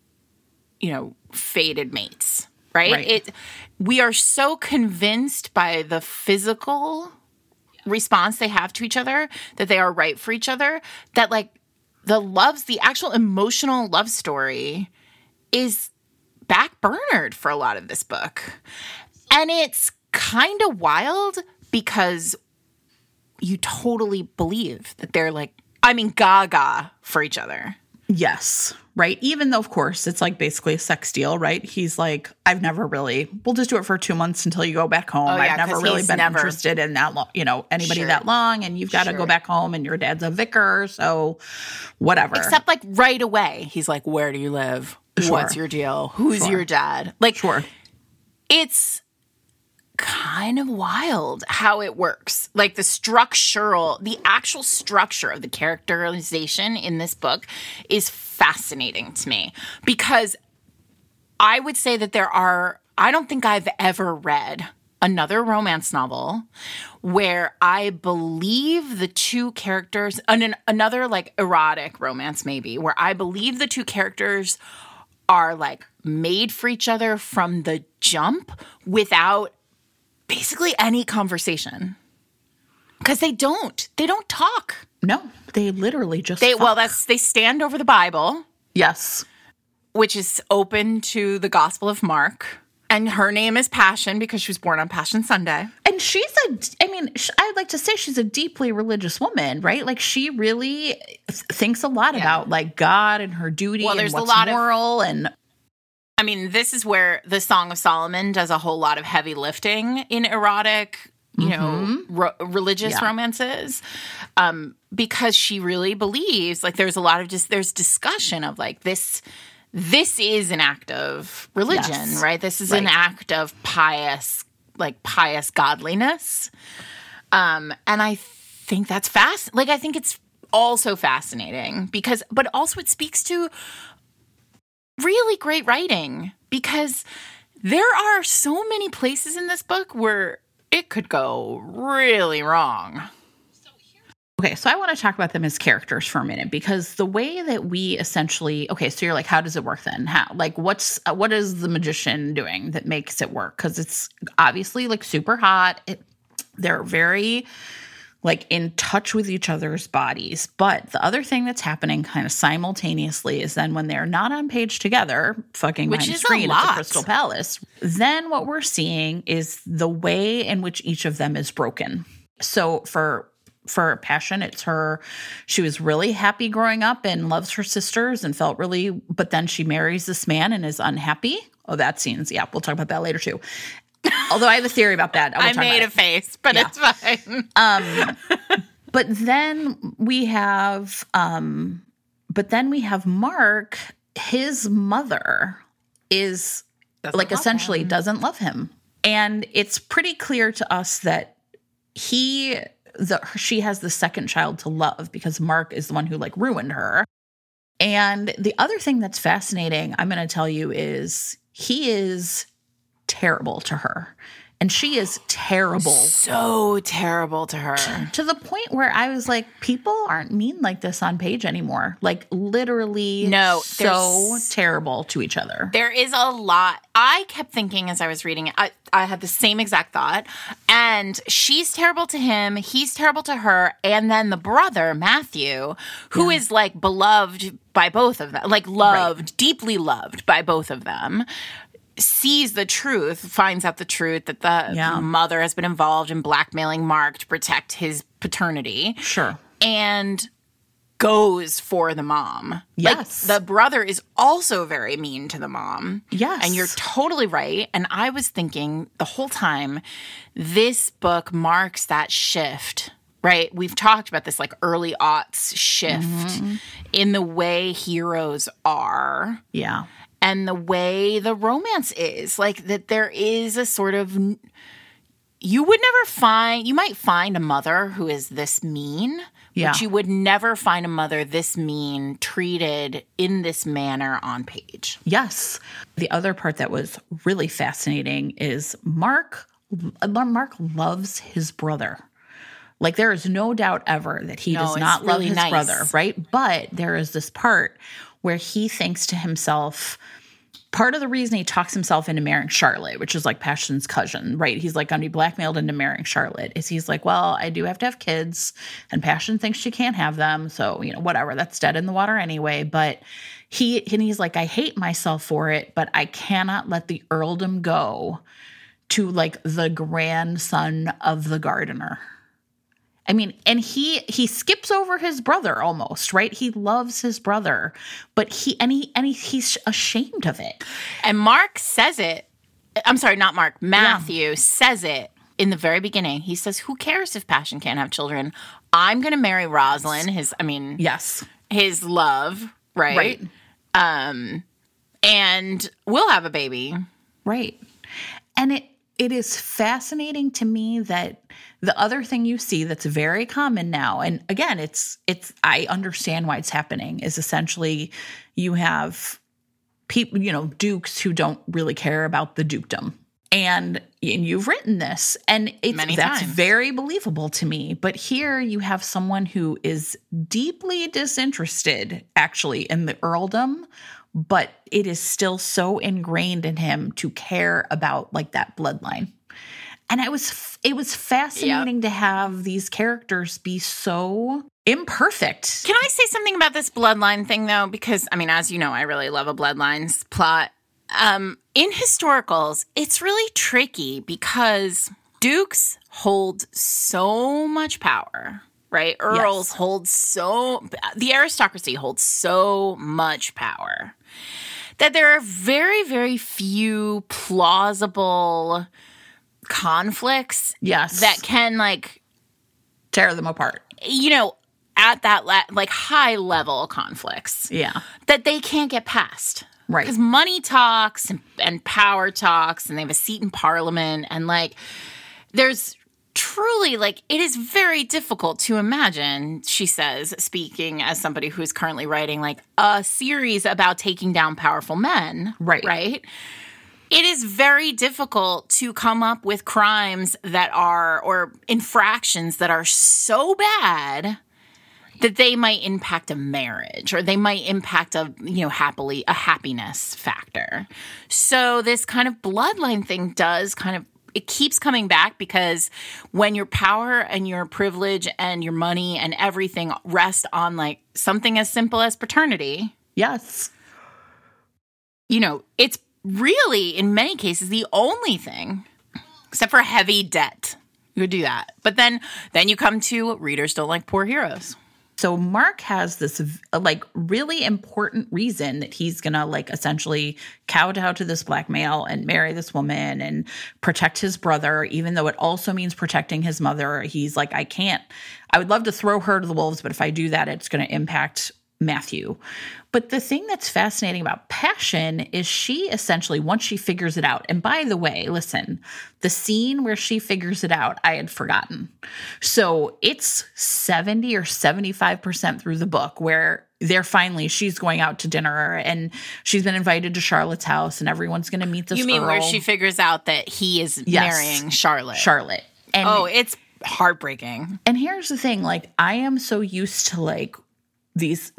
Speaker 1: fated mates, right? We are so convinced by the physical response they have to each other that they are right for each other, that, like, the actual emotional love story is backburnered for a lot of this book. And it's kind of wild because you totally believe that they're, like, gaga for each other.
Speaker 2: Yes. Right. Even though, of course, it's, like, basically a sex deal, right? He's like, we'll just do it for 2 months until you go back home. I've never really been interested in that long, anybody that long. And you've got to go back home, and your dad's a vicar. So whatever.
Speaker 1: Except, like, right away, he's like, where do you live? What's your deal? Who's your dad? Like, it's kind of wild how it works. Like, the actual structure of the characterization in this book is fascinating to me because I would say that I don't think I've ever read another romance novel where I believe the two characters, another, like, erotic romance maybe, where I believe the two characters are, like, made for each other from the jump without basically any conversation. Because they don't talk.
Speaker 2: No, they literally just
Speaker 1: they stand over the Bible.
Speaker 2: Yes.
Speaker 1: Which is open to the Gospel of Mark. And her name is Passion because she was born on Passion Sunday.
Speaker 2: And I'd like to say she's a deeply religious woman, right? Like, she really thinks a lot about, like, God and her duty and what's moral and...
Speaker 1: this is where the Song of Solomon does a whole lot of heavy lifting in erotic, religious romances, because she really believes, like, there's a lot of there's discussion of, like, this is an act of religion, right? This is an act of pious godliness. And I think that's I think it's also fascinating but also it speaks to really great writing, because there are so many places in this book where it could go really wrong.
Speaker 2: Okay, so I want to talk about them as characters for a minute, because the way that we essentially, okay, so you're like, how does it work then? How, like, what is the magician doing that makes it work? Because it's obviously like super hot. They're very like in touch with each other's bodies. But the other thing that's happening kind of simultaneously is then when they're not on page together, fucking behind the screen at the Crystal Palace, then what we're seeing is the way in which each of them is broken. So for Passion, it's her, she was really happy growing up and loves her sisters and felt really, but then she marries this man and is unhappy. Oh, that scene's, yeah, we'll talk about that later too. Although I have a theory about that.
Speaker 1: I made a face, but it's fine.
Speaker 2: But then we have Mark. His mother is essentially doesn't love him. And it's pretty clear to us that she has the second child to love, because Mark is the one who like ruined her. And the other thing that's fascinating, I'm going to tell you, is he is terrible to her. And she is terrible.
Speaker 1: So terrible to her.
Speaker 2: To the point where I was like, people aren't mean like this on page anymore. Like literally so terrible to each other.
Speaker 1: There is a lot. I kept thinking as I was reading it, I had the same exact thought. And she's terrible to him. He's terrible to her. And then the brother, Matthew, who is like beloved by both of them, like loved, deeply loved by both of them, sees the truth, finds out the truth that the mother has been involved in blackmailing Mark to protect his paternity.
Speaker 2: Sure.
Speaker 1: And goes for the mom.
Speaker 2: Yes.
Speaker 1: Like, the brother is also very mean to the mom.
Speaker 2: Yes.
Speaker 1: And you're totally right. And I was thinking the whole time, this book marks that shift, right? We've talked about this like early aughts shift in the way heroes are.
Speaker 2: Yeah.
Speaker 1: And the way the romance is, like that there is a sort of, you might find a mother who is this mean, but you would never find a mother this mean treated in this manner on page.
Speaker 2: Yes. The other part that was really fascinating is Mark loves his brother. Like there is no doubt ever that he does not love his brother, right? But there is this part where he thinks to himself, part of the reason he talks himself into marrying Charlotte, which is like Passion's cousin, right? He's like going to be blackmailed into marrying Charlotte, is he's like, well, I do have to have kids, and Passion thinks she can't have them. So, whatever, that's dead in the water anyway. But he's like, I hate myself for it, but I cannot let the earldom go to like the grandson of the gardener. I mean, and he skips over his brother almost, right? He loves his brother, but he's ashamed of it.
Speaker 1: And Mark says it. I'm sorry, not Mark. Matthew says it in the very beginning. He says, "Who cares if Passion can't have children? I'm going to marry Rosalind, his love, right? And we'll have a baby,
Speaker 2: right?" And it is fascinating to me that the other thing you see that's very common now, and again, it's I understand why it's happening, is essentially you have people, dukes who don't really care about the dukedom. And you've written this, and that's very believable to me. But here you have someone who is deeply disinterested, actually, in the earldom, but it is still so ingrained in him to care about like that bloodline. And it was fascinating to have these characters be so imperfect.
Speaker 1: Can I say something about this bloodline thing, though? Because, I mean, as you know, I really love a bloodlines plot. In historicals, it's really tricky because dukes hold so much power, right? Earls hold the aristocracy holds so much power that there are very, very few plausible conflicts that can like
Speaker 2: tear them apart,
Speaker 1: at that high level conflicts that they can't get past, right? Because money talks and power talks, and they have a seat in parliament, and like there's truly, like, it is very difficult to imagine, she says, speaking as somebody who's currently writing, like, a series about taking down powerful men. Right? It is very difficult to come up with crimes that are, or infractions that are so bad that they might impact a marriage, or they might impact a happiness factor. So this kind of bloodline thing does kind of, it keeps coming back, because when your power and your privilege and your money and everything rest on like something as simple as paternity.
Speaker 2: Yes.
Speaker 1: It's really, in many cases, the only thing, except for heavy debt. You would do that. But then you come to readers don't like poor heroes.
Speaker 2: So Mark has this like really important reason that he's going to like essentially kowtow to this black male and marry this woman and protect his brother, even though it also means protecting his mother. He's like, I would love to throw her to the wolves, but if I do that, it's going to impact Matthew. But the thing that's fascinating about Passion is she essentially, once she figures it out, and by the way, listen, the scene where she figures it out, I had forgotten. So it's 70 or 75% through the book where she's going out to dinner and she's been invited to Charlotte's house and everyone's going to meet this girl.
Speaker 1: You mean where she figures out that he is marrying Charlotte?
Speaker 2: Charlotte. And,
Speaker 1: it's heartbreaking.
Speaker 2: And here's the thing, like, I am so used to like, these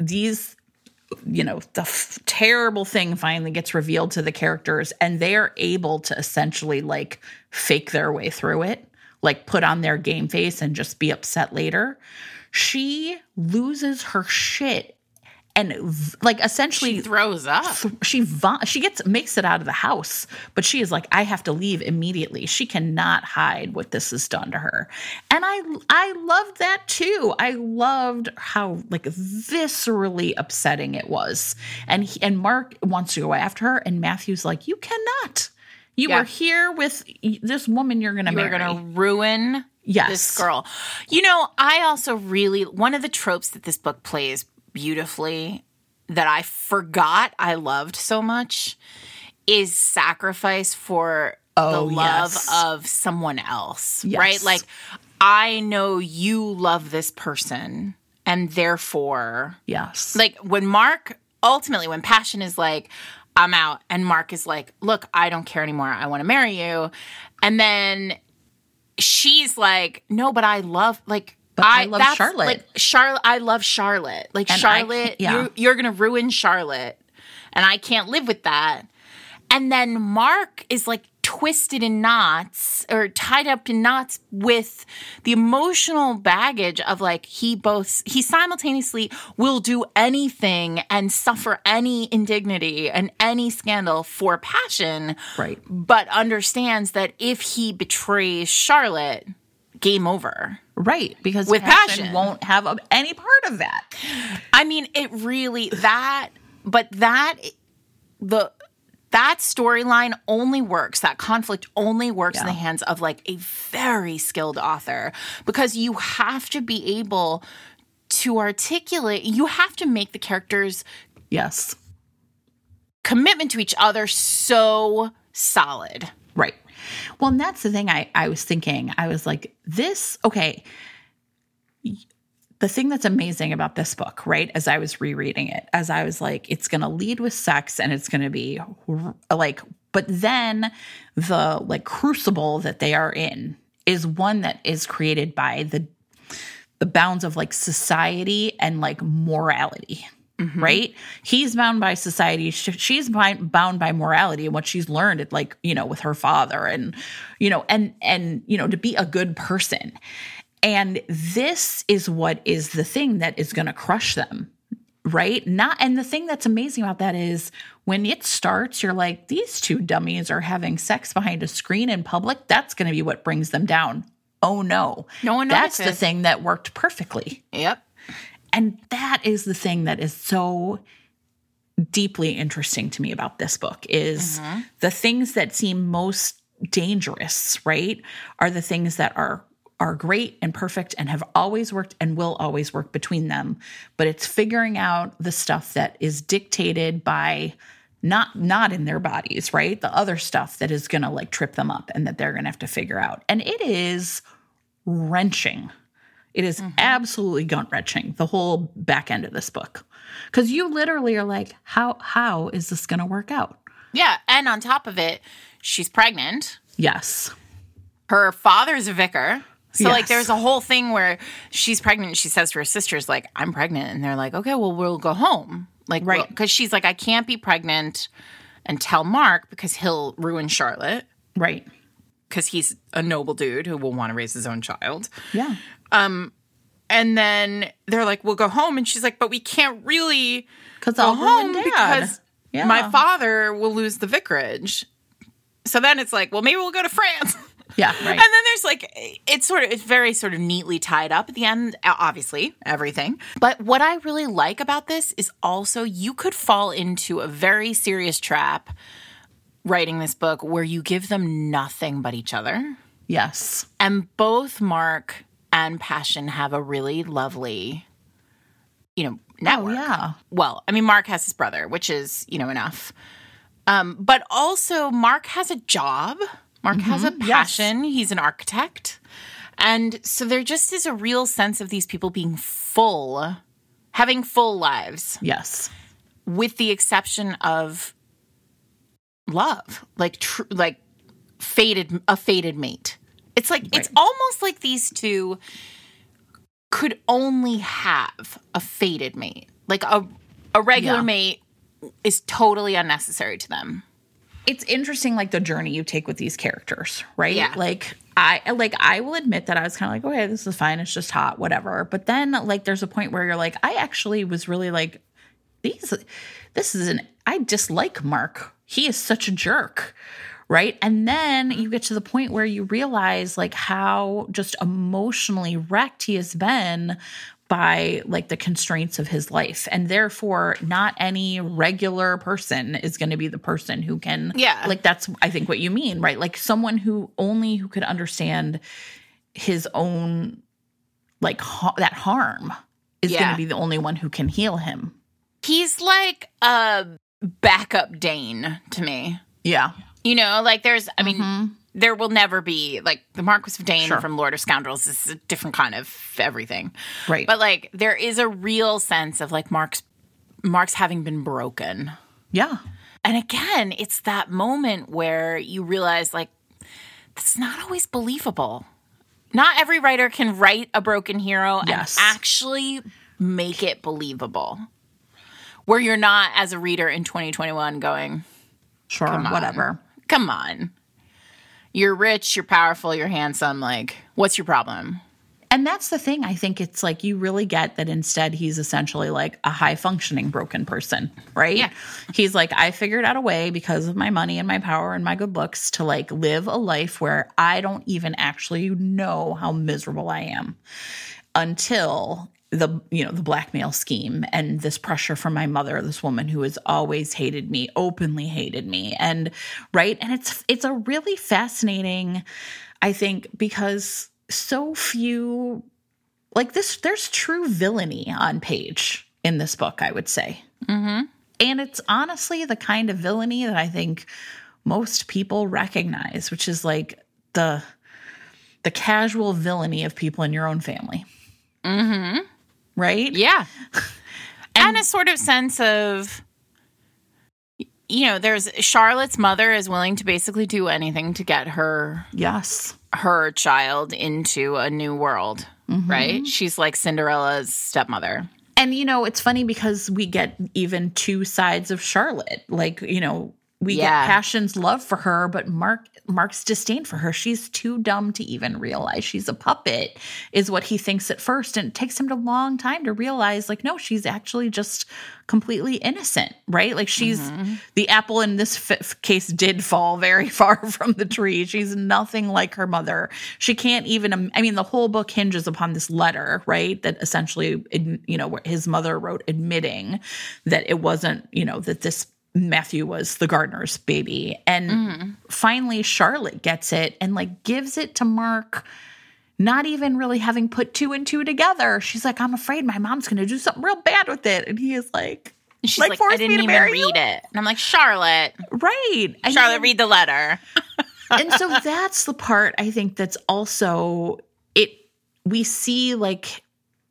Speaker 2: the terrible thing finally gets revealed to the characters and they are able to essentially like fake their way through it, like put on their game face and just be upset later. She loses her shit and like essentially
Speaker 1: she throws up.
Speaker 2: She makes it out of the house, but she is like, I have to leave immediately. She cannot hide what this has done to her. And I loved that too. I loved how like viscerally upsetting it was. And Mark wants to go after her and Matthew's like, you cannot. You are here with this woman you're going to marry. You're going
Speaker 1: to ruin this girl. I also really, one of the tropes that this book plays beautifully that I forgot I loved so much is sacrifice for the love of someone else, right? Like, I know you love this person and therefore, like when Passion is like, I'm out, and Mark is like, look, I don't care anymore. I want to marry you. And then she's like, no, but I love, like,
Speaker 2: but I love Charlotte.
Speaker 1: Like, I love Charlotte. Like, and Charlotte, you're going to ruin Charlotte. And I can't live with that. And then Mark is like twisted in knots or tied up in knots with the emotional baggage of like, he simultaneously will do anything and suffer any indignity and any scandal for Passion.
Speaker 2: Right.
Speaker 1: But understands that if he betrays Charlotte, game over.
Speaker 2: Right, because
Speaker 1: with Passion
Speaker 2: won't have any part of that.
Speaker 1: I mean, it really that storyline only works. That conflict only works in the hands of like a very skilled author, because you have to be able to articulate. You have to make the characters' commitment to each other so solid.
Speaker 2: Right. Well, and that's the thing I was thinking. I was like, the thing that's amazing about this book, right, as I was rereading it, as I was like, it's going to lead with sex and it's going to be like, but then the like crucible that they are in is one that is created by the bounds of like society and like morality. Mm-hmm. Right? He's bound by society. She's bound by morality and what she's learned, like, with her father and to be a good person. And this is what is the thing that is going to crush them. Right? And the thing that's amazing about that is when it starts, you're like, these two dummies are having sex behind a screen in public. That's going to be what brings them down. Oh no.
Speaker 1: No one notices.
Speaker 2: That's the thing that worked perfectly.
Speaker 1: Yep.
Speaker 2: And that is the thing that is so deeply interesting to me about this book is the things that seem most dangerous, right, are the things that are great and perfect and have always worked and will always work between them. But it's figuring out the stuff that is dictated by not in their bodies, right? The other stuff that is going to like trip them up and that they're going to have to figure out. And it is wrenching. It is absolutely gut-wrenching, the whole back end of this book. Because you literally are like, how is this going to work out?
Speaker 1: Yeah, and on top of it, she's pregnant.
Speaker 2: Yes.
Speaker 1: Her father's a vicar. So,
Speaker 2: Yes.
Speaker 1: like, there's a whole thing where she's pregnant and she says to her sisters, like, I'm pregnant. And they're like, okay, well, we'll go home. Like,
Speaker 2: Right.
Speaker 1: Because she's like, I can't be pregnant and tell Mark because he'll ruin Charlotte.
Speaker 2: Right.
Speaker 1: Because he's a noble dude who will want to raise his own child.
Speaker 2: Yeah.
Speaker 1: And then they're like, we'll go home. And she's like, but we can't really
Speaker 2: Because
Speaker 1: go
Speaker 2: I'll
Speaker 1: home
Speaker 2: ruin Dad.
Speaker 1: because
Speaker 2: Yeah.
Speaker 1: my father will lose the vicarage. So then it's like, well, maybe we'll go to France.
Speaker 2: Yeah, right.
Speaker 1: And then there's like, it's very sort of neatly tied up at the end, obviously, everything. But what I really like about this is also you could fall into a very serious trap writing this book where you give them nothing but each other.
Speaker 2: Yes.
Speaker 1: And both Mark and Passion have a really lovely, network.
Speaker 2: Oh, yeah.
Speaker 1: Well, I mean, Mark has his brother, which is, enough. But also, Mark has a job. Mark has a passion. Yes. He's an architect. And so there just is a real sense of these people being having full lives.
Speaker 2: Yes.
Speaker 1: With the exception of love, like a fated mate. It's like, It's almost like these two could only have a fated mate. Like a regular mate is totally unnecessary to them.
Speaker 2: It's interesting, like, the journey you take with these characters, right?
Speaker 1: Yeah.
Speaker 2: I will admit that I was kind of like, okay, this is fine. It's just hot, whatever. But then, like, there's a point where you're like, I actually was really like, I dislike Mark. He is such a jerk, right? And then you get to the point where you realize, like, how just emotionally wrecked he has been by, like, the constraints of his life. And therefore, not any regular person is going to be the person who can, like, that's, I think, what you mean, right? Like, someone who could understand his own, like, that harm is going to be the only one who can heal him.
Speaker 1: He's like a backup Dane to me.
Speaker 2: Yeah.
Speaker 1: Like, there's, I mean, there will never be, like, the Marquis of Dane from Lord of Scoundrels is a different kind of everything.
Speaker 2: Right.
Speaker 1: But, like, there is a real sense of, like, Mark's having been broken.
Speaker 2: Yeah.
Speaker 1: And again, it's that moment where you realize, like, that's not always believable. Not every writer can write a broken hero and actually make it believable. Where you're not, as a reader in 2021, going,
Speaker 2: sure, whatever.
Speaker 1: Come on. You're rich, you're powerful, you're handsome. Like, what's your problem?
Speaker 2: And that's the thing. I think it's like you really get that instead he's essentially like a high-functioning broken person, right?
Speaker 1: Yeah.
Speaker 2: He's like, I figured out a way because of my money and my power and my good looks to, like, live a life where I don't even actually know how miserable I am until the blackmail scheme and this pressure from my mother, this woman who has always hated me, openly hated me. And right. And it's a really fascinating, I think, because so few, like, there's true villainy on page in this book, I would say. Mm-hmm. And it's honestly the kind of villainy that I think most people recognize, which is like the casual villainy of people in your own family.
Speaker 1: Mm-hmm.
Speaker 2: Right?
Speaker 1: Yeah. And a sort of sense of, there's Charlotte's mother is willing to basically do anything to get her child into a new world, right? She's like Cinderella's stepmother.
Speaker 2: And, it's funny because we get even two sides of Charlotte. Like, we get Passion's love for her, but Mark's disdain for her. She's too dumb to even realize she's a puppet is what he thinks at first. And it takes him a long time to realize, like, no, she's actually just completely innocent, right? Like, she's the apple in this case did fall very far from the tree. She's nothing like her mother. She can't even, the whole book hinges upon this letter, right? That essentially, his mother wrote admitting that it wasn't, that this Matthew was the gardener's baby. And finally Charlotte gets it and, like, gives it to Mark, not even really having put two and two together. She's like, I'm afraid my mom's going to do something real bad with it. And he is like,
Speaker 1: she's like, I didn't even read it. And I'm like, Charlotte.
Speaker 2: Right.
Speaker 1: Charlotte, read the letter.
Speaker 2: And so that's the part I think that's also, it we see like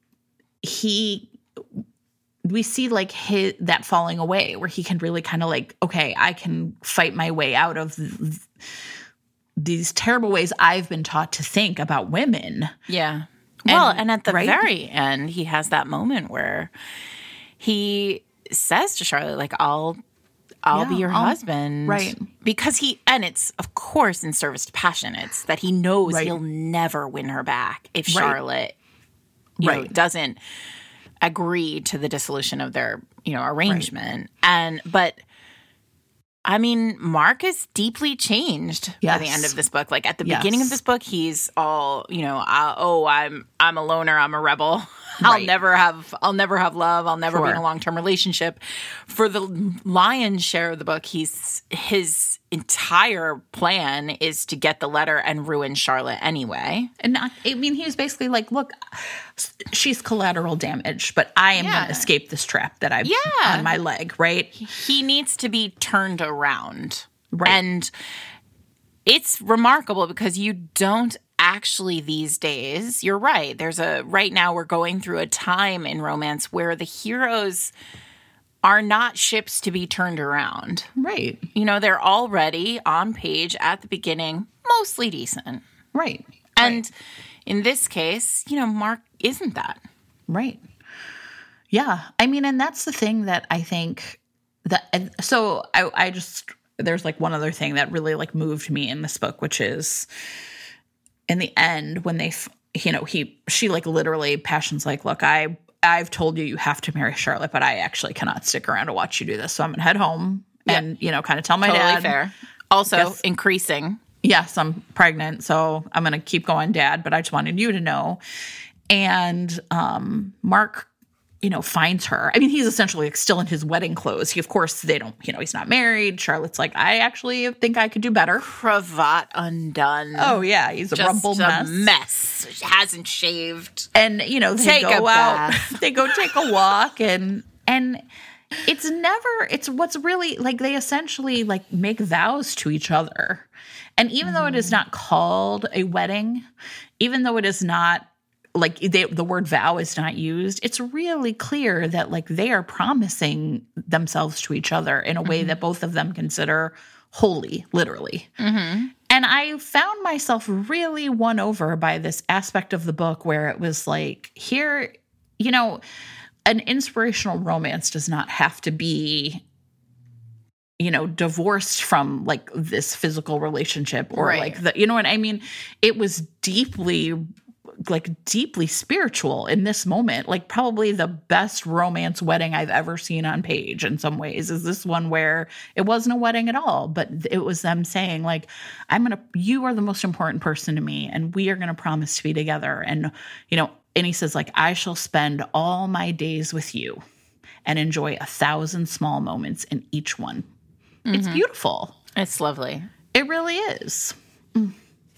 Speaker 2: that falling away where he can really kind of like, okay, I can fight my way out of these terrible ways I've been taught to think about women.
Speaker 1: Yeah. Well, and at the very end, he has that moment where he says to Charlotte, like, I'll be your husband.
Speaker 2: Right.
Speaker 1: Because and it's, of course, in service to passion. It's that he knows he'll never win her back if Charlotte doesn't agree to the dissolution of their, arrangement. But I mean, Mark is deeply changed by the end of this book. Like at the beginning of this book, he's all, I'm a loner, I'm a rebel. I'll never have love. I'll never be in a long-term relationship. For the lion's share of the book, his entire plan is to get the letter and ruin Charlotte anyway.
Speaker 2: And he was basically like, look, she's collateral damage, but I am going to escape this trap that I've on my leg, right?
Speaker 1: He needs to be turned around. Right. And it's remarkable because you don't actually these days, you're right. Right now we're going through a time in romance where the heroes are not ships to be turned around.
Speaker 2: Right.
Speaker 1: They're already on page at the beginning, mostly decent.
Speaker 2: Right.
Speaker 1: And in this case, Mark isn't that.
Speaker 2: Right. Yeah. I mean, and that's the thing that I think so I just, there's like one other thing that really like moved me in this book, which is in the end when they, she like literally Passion's like, look, I've told you have to marry Charlotte, but I actually cannot stick around to watch you do this. So I'm going to head home and, kind of tell my dad.
Speaker 1: Fair. Also increasing.
Speaker 2: Yes, I'm pregnant. So I'm going to keep going, Dad, but I just wanted you to know. And Mark, finds her. I mean, he's essentially like still in his wedding clothes. Of course, they don't, he's not married. Charlotte's like, I actually think I could do better.
Speaker 1: Cravat undone.
Speaker 2: Oh, yeah. He's a rumpled mess.
Speaker 1: Mess. Hasn't shaved.
Speaker 2: And, they go out. They go take a walk. And it's what's really, like, they essentially, like, make vows to each other. And even though it is not called a wedding, even though it is not, like the word vow is not used, it's really clear that like they are promising themselves to each other in a way that both of them consider holy, literally. Mm-hmm. And I found myself really won over by this aspect of the book where it was like, here, an inspirational romance does not have to be, divorced from like this physical relationship or like what I mean? It was deeply spiritual in this moment. Like probably the best romance wedding I've ever seen on page in some ways is this one where it wasn't a wedding at all, but it was them saying like, you are the most important person to me and we are going to promise to be together. And, and he says like, I shall spend all my days with you and enjoy 1,000 small moments in each one. Mm-hmm. It's beautiful.
Speaker 1: It's lovely.
Speaker 2: It really is. What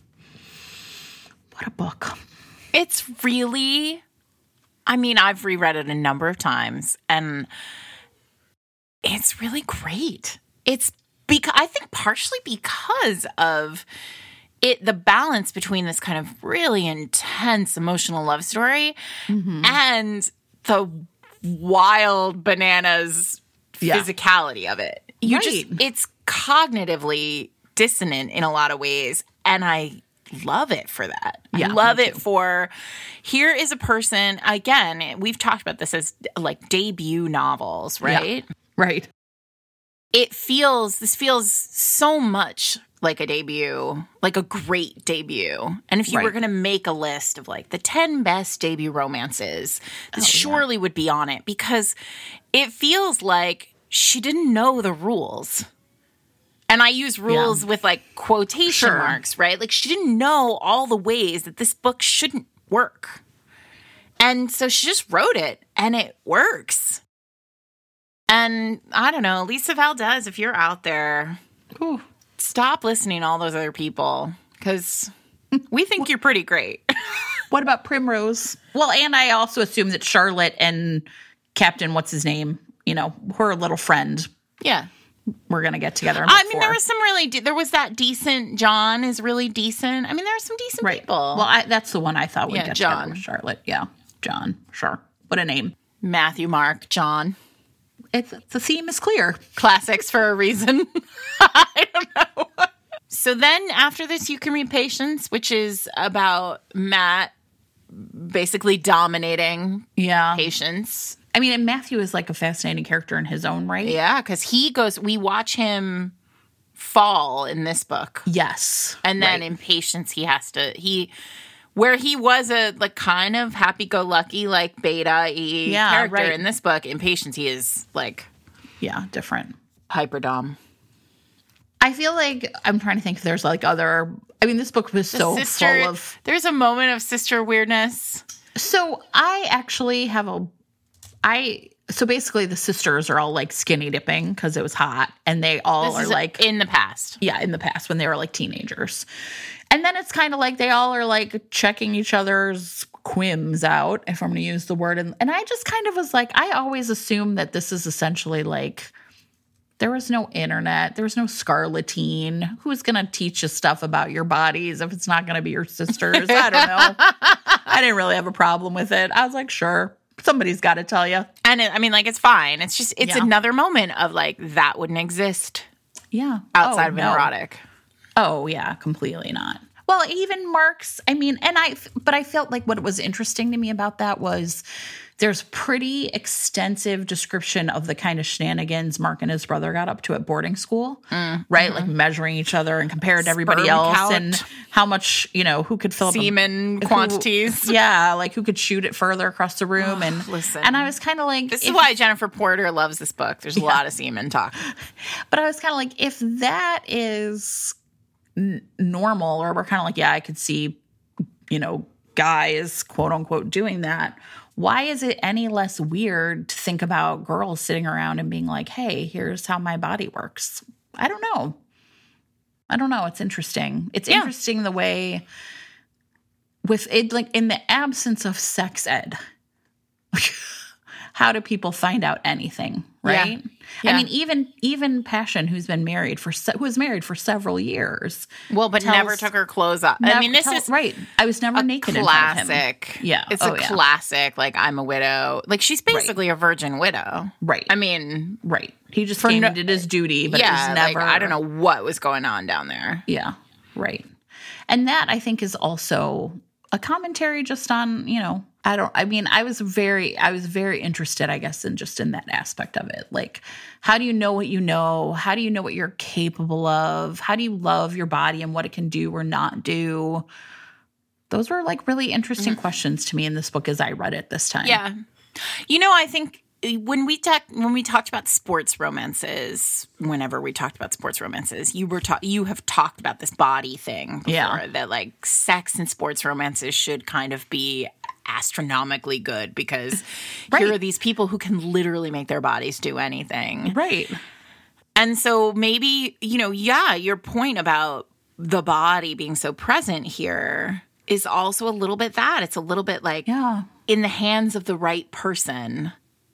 Speaker 2: a book.
Speaker 1: It's really, I've reread it a number of times, and it's really great. It's I think partially because of it, the balance between this kind of really intense emotional love story and the wild bananas physicality of it. It's cognitively dissonant in a lot of ways, and I love it for that. I love it for, here is a person, again, we've talked about this as like debut novels, right?
Speaker 2: Yeah. Right.
Speaker 1: This feels so much like a debut, like a great debut. And if you were going to make a list of like the 10 best debut romances, this surely would be on it because it feels like she didn't know the rules. And I use rules with like quotation marks, right? Like she didn't know all the ways that this book shouldn't work. And so she just wrote it and it works. And I don't know, Lisa Valdez, if you're out there, stop listening to all those other people because we think you're pretty great.
Speaker 2: What about Primrose? Well, and I also assume that Charlotte and Captain, what's his name, her little friend.
Speaker 1: Yeah.
Speaker 2: we're going to get together.
Speaker 1: I mean, there was some really, there was that decent, John is really decent. I mean, there are some decent people.
Speaker 2: Well, that's the one I thought would get
Speaker 1: John.
Speaker 2: together with Charlotte. Yeah, John. Sure. What a name.
Speaker 1: Matthew, Mark, John.
Speaker 2: The theme is clear.
Speaker 1: Classics for a reason. I don't know. So then after this, you can read Patience, which is about Matt basically dominating Patience.
Speaker 2: I mean, and Matthew is like a fascinating character in his own right.
Speaker 1: Yeah, because we watch him fall in this book.
Speaker 2: Yes.
Speaker 1: And then in Patience, where he was a like kind of happy-go-lucky, like beta-y character in this book, in Patience, he is like...
Speaker 2: Yeah, different.
Speaker 1: Hyperdom.
Speaker 2: I feel like I'm trying to think if there's like other... I mean, this book was full of...
Speaker 1: There's a moment of sister weirdness.
Speaker 2: So I actually have So basically the sisters are all like skinny dipping because it was hot, and they all are like...
Speaker 1: in the past.
Speaker 2: Yeah, in the past when they were like teenagers. And then it's kind of like they all are like checking each other's quims out, if I'm going to use the word. And I just kind of was like, I always assumed that this is essentially like, there was no internet. There was no Scarlettine. Who's going to teach you stuff about your bodies if it's not going to be your sisters? I don't know. I didn't really have a problem with it. I was like, sure, somebody's got to tell you.
Speaker 1: And it's fine. It's just, another moment of like, that wouldn't exist.
Speaker 2: Yeah.
Speaker 1: Outside of an erotic.
Speaker 2: Oh, yeah, completely not. Well, even Mark's, I mean, but I felt like what was interesting to me about that was there's pretty extensive description of the kind of shenanigans Mark and his brother got up to at boarding school, right? Mm-hmm. Like measuring each other and compared to everybody else count. And how much, who could fill
Speaker 1: semen quantities.
Speaker 2: Yeah, like who could shoot it further across the room. And I was kind of like...
Speaker 1: This is why Jennifer Porter loves this book. There's a lot of semen talk.
Speaker 2: But I was kind of like, if that is... normal, or we're kind of like, I could see, guys, quote unquote, doing that. Why is it any less weird to think about girls sitting around and being like, hey, here's how my body works? I don't know. It's interesting. It's interesting the way with it, like in the absence of sex ed, how do people find out anything? Right. Yeah. I mean, even Passion, who was married for several years.
Speaker 1: Well, but never took her clothes off. I mean, this is
Speaker 2: right. I was never naked.
Speaker 1: Classic.
Speaker 2: Yeah.
Speaker 1: It's a classic. Like, I'm a widow. Like, she's basically a virgin widow.
Speaker 2: Right.
Speaker 1: I mean,
Speaker 2: right. He just came and did his duty, but it was never.
Speaker 1: Like, I don't know what was going on down there.
Speaker 2: Yeah. Right. And that, I think, is also a commentary just on, I was very interested, I guess, in that aspect of it. Like, how do you know what you know? How do you know what you're capable of? How do you love your body and what it can do or not do? Those were like really interesting questions to me in this book as I read it this time.
Speaker 1: Yeah. I think when we talked about sports romances, whenever we talked about sports romances, you have talked about this body thing before, that like sex and sports romances should kind of be astronomically good because here are these people who can literally make their bodies do anything.
Speaker 2: Right.
Speaker 1: And so maybe, your point about the body being so present here is also a little bit that. It's a little bit like in the hands of the right person,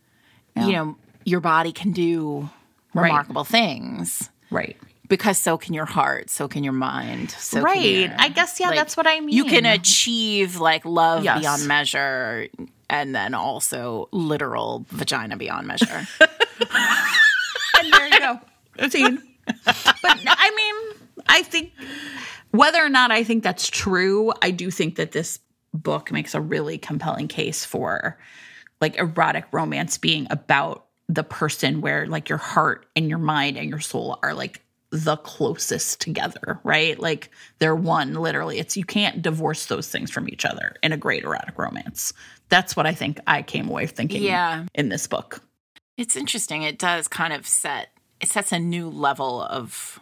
Speaker 1: your body can do remarkable things.
Speaker 2: Right.
Speaker 1: Because so can your heart, so can your mind. So
Speaker 2: right. I guess, that's what I mean.
Speaker 1: You can achieve, like, love beyond measure and then also literal vagina beyond measure.
Speaker 2: And there you go. Scene. But, I mean, I think whether or not I think that's true, I do think that this book makes a really compelling case for, like, erotic romance being about the person where, like, your heart and your mind and your soul are, like, the closest together, right? Like they're one, literally. It's, you can't divorce those things from each other in a great erotic romance. That's what I think I came away thinking in this book.
Speaker 1: It's interesting. It does kind of sets a new level of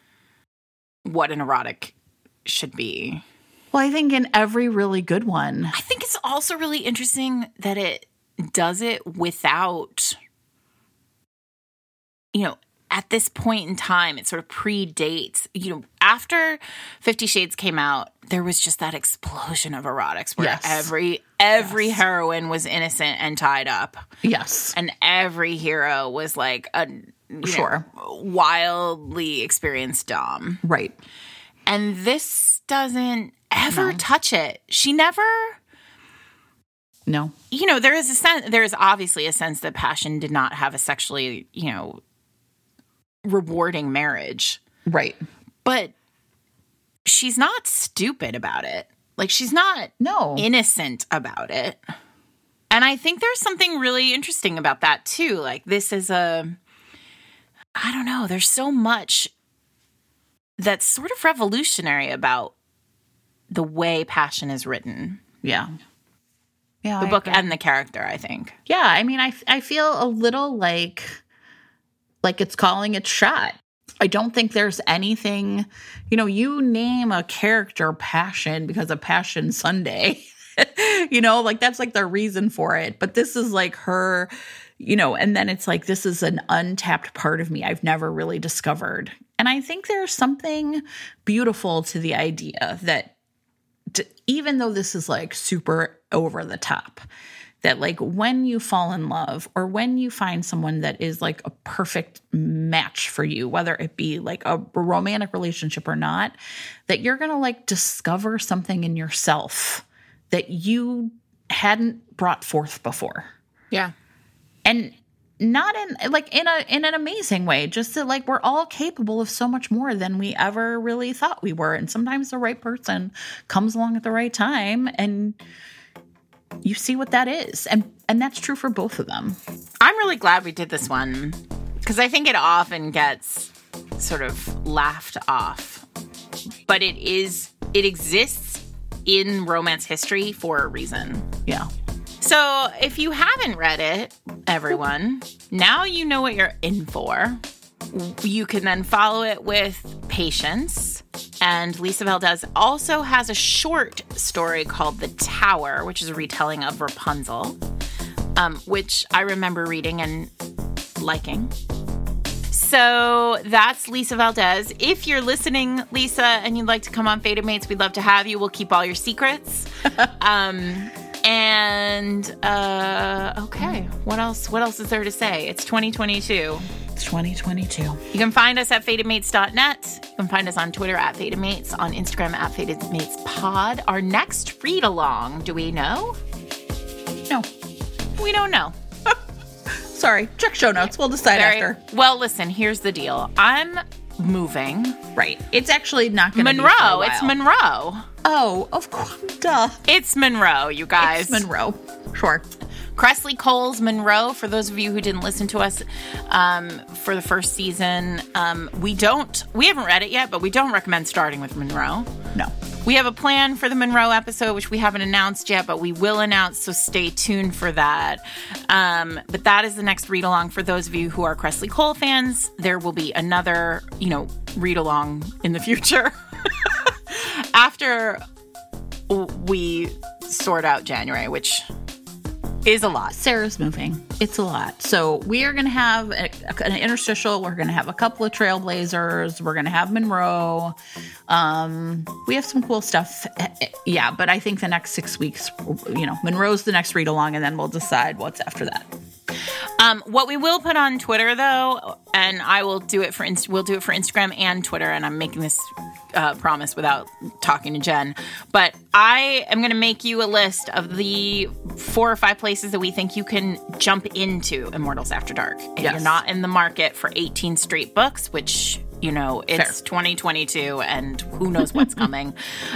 Speaker 1: what an erotic should be.
Speaker 2: Well, I think in every really good one.
Speaker 1: I think it's also really interesting that it does it without, at this point in time, it sort of predates, after 50 Shades came out, there was just that explosion of erotics where every heroine was innocent and tied up.
Speaker 2: Yes.
Speaker 1: And every hero was like wildly experienced dom.
Speaker 2: Right.
Speaker 1: And this doesn't ever touch it. She never...
Speaker 2: No.
Speaker 1: There is obviously a sense that Passion did not have a sexually, rewarding marriage.
Speaker 2: Right.
Speaker 1: But she's not stupid about it. Like, she's not innocent about it. And I think there's something really interesting about that, too. Like, this is I don't know, there's so much that's sort of revolutionary about the way Passion is written.
Speaker 2: Yeah. Yeah.
Speaker 1: The book and the character, I think.
Speaker 2: Yeah. I mean, I feel a little like it's calling its shot. I don't think there's anything, you name a character Passion because of Passion Sunday, that's like the reason for it. But this is like her, and then it's like, this is an untapped part of me I've never really discovered. And I think there's something beautiful to the idea that even though this is like super over the top, that like when you fall in love or when you find someone that is like a perfect match for you, whether it be like a romantic relationship or not, that you're going to like discover something in yourself that you hadn't brought forth before.
Speaker 1: Yeah.
Speaker 2: And not in an amazing way, just that like we're all capable of so much more than we ever really thought we were. And sometimes the right person comes along at the right time and you see what that is. And that's true for both of them.
Speaker 1: I'm really glad we did this one because I think it often gets sort of laughed off. But it exists in romance history for a reason.
Speaker 2: Yeah.
Speaker 1: So if you haven't read it, everyone, now you know what you're in for. You can then follow it with Patience. And Lisa Valdez also has a short story called The Tower, which is a retelling of Rapunzel, which I remember reading and liking. So that's Lisa Valdez. If you're listening, Lisa, and you'd like to come on Fated Mates, we'd love to have you. We'll keep all your secrets. Okay, what else is there to say? It's 2022.
Speaker 2: It's 2022.
Speaker 1: You can find us at fatedmates.net. You can find us on Twitter at fatedmates, on Instagram at fatedmatespod. Our next read-along, do we know?
Speaker 2: No.
Speaker 1: We don't know.
Speaker 2: Sorry. Check show notes. We'll decide after.
Speaker 1: Well, listen, here's the deal. I'm moving.
Speaker 2: Right. It's actually not going to be
Speaker 1: Monroe. It's Monroe.
Speaker 2: Oh, of course. Duh.
Speaker 1: It's Monroe, you guys.
Speaker 2: It's Monroe. Sure.
Speaker 1: Cressley Cole's Monroe, for those of you who didn't listen to us for the first season, we haven't read it yet, but we don't recommend starting with Monroe.
Speaker 2: No.
Speaker 1: We have a plan for the Monroe episode, which we haven't announced yet, but we will announce, so stay tuned for that. But that is the next read-along for those of you who are Cressley Cole fans. There will be another, read-along in the future after we sort out January, which is a lot.
Speaker 2: Sarah's moving. It's a lot. So we are going to have an interstitial. We're going to have a couple of Trailblazers. We're going to have Monroe. We have some cool stuff. Yeah, but I think the next 6 weeks, Monroe's the next read along, and then we'll decide what's after that.
Speaker 1: What we will put on Twitter, though, and I will do it for we'll do it for Instagram and Twitter, and I'm making this promise without talking to Jen, but I am going to make you a list of the 4 or 5 places that we think you can jump into Immortals After Dark. If you're not in the market for 18 straight books, which, it's Fair. 2022 and who knows what's coming.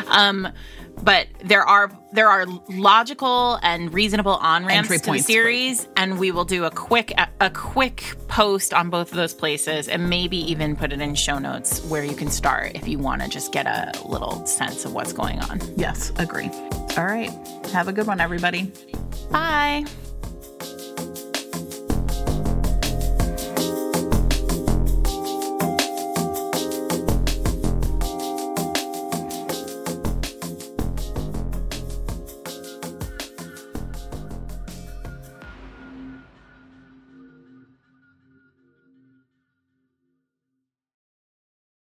Speaker 1: But there are logical and reasonable on-ramps to the series, and we will do a quick post on both of those places and maybe even put it in show notes where you can start if you want to just get a little sense of what's going on.
Speaker 2: Yes, agree. All right. Have a good one, everybody.
Speaker 1: Bye.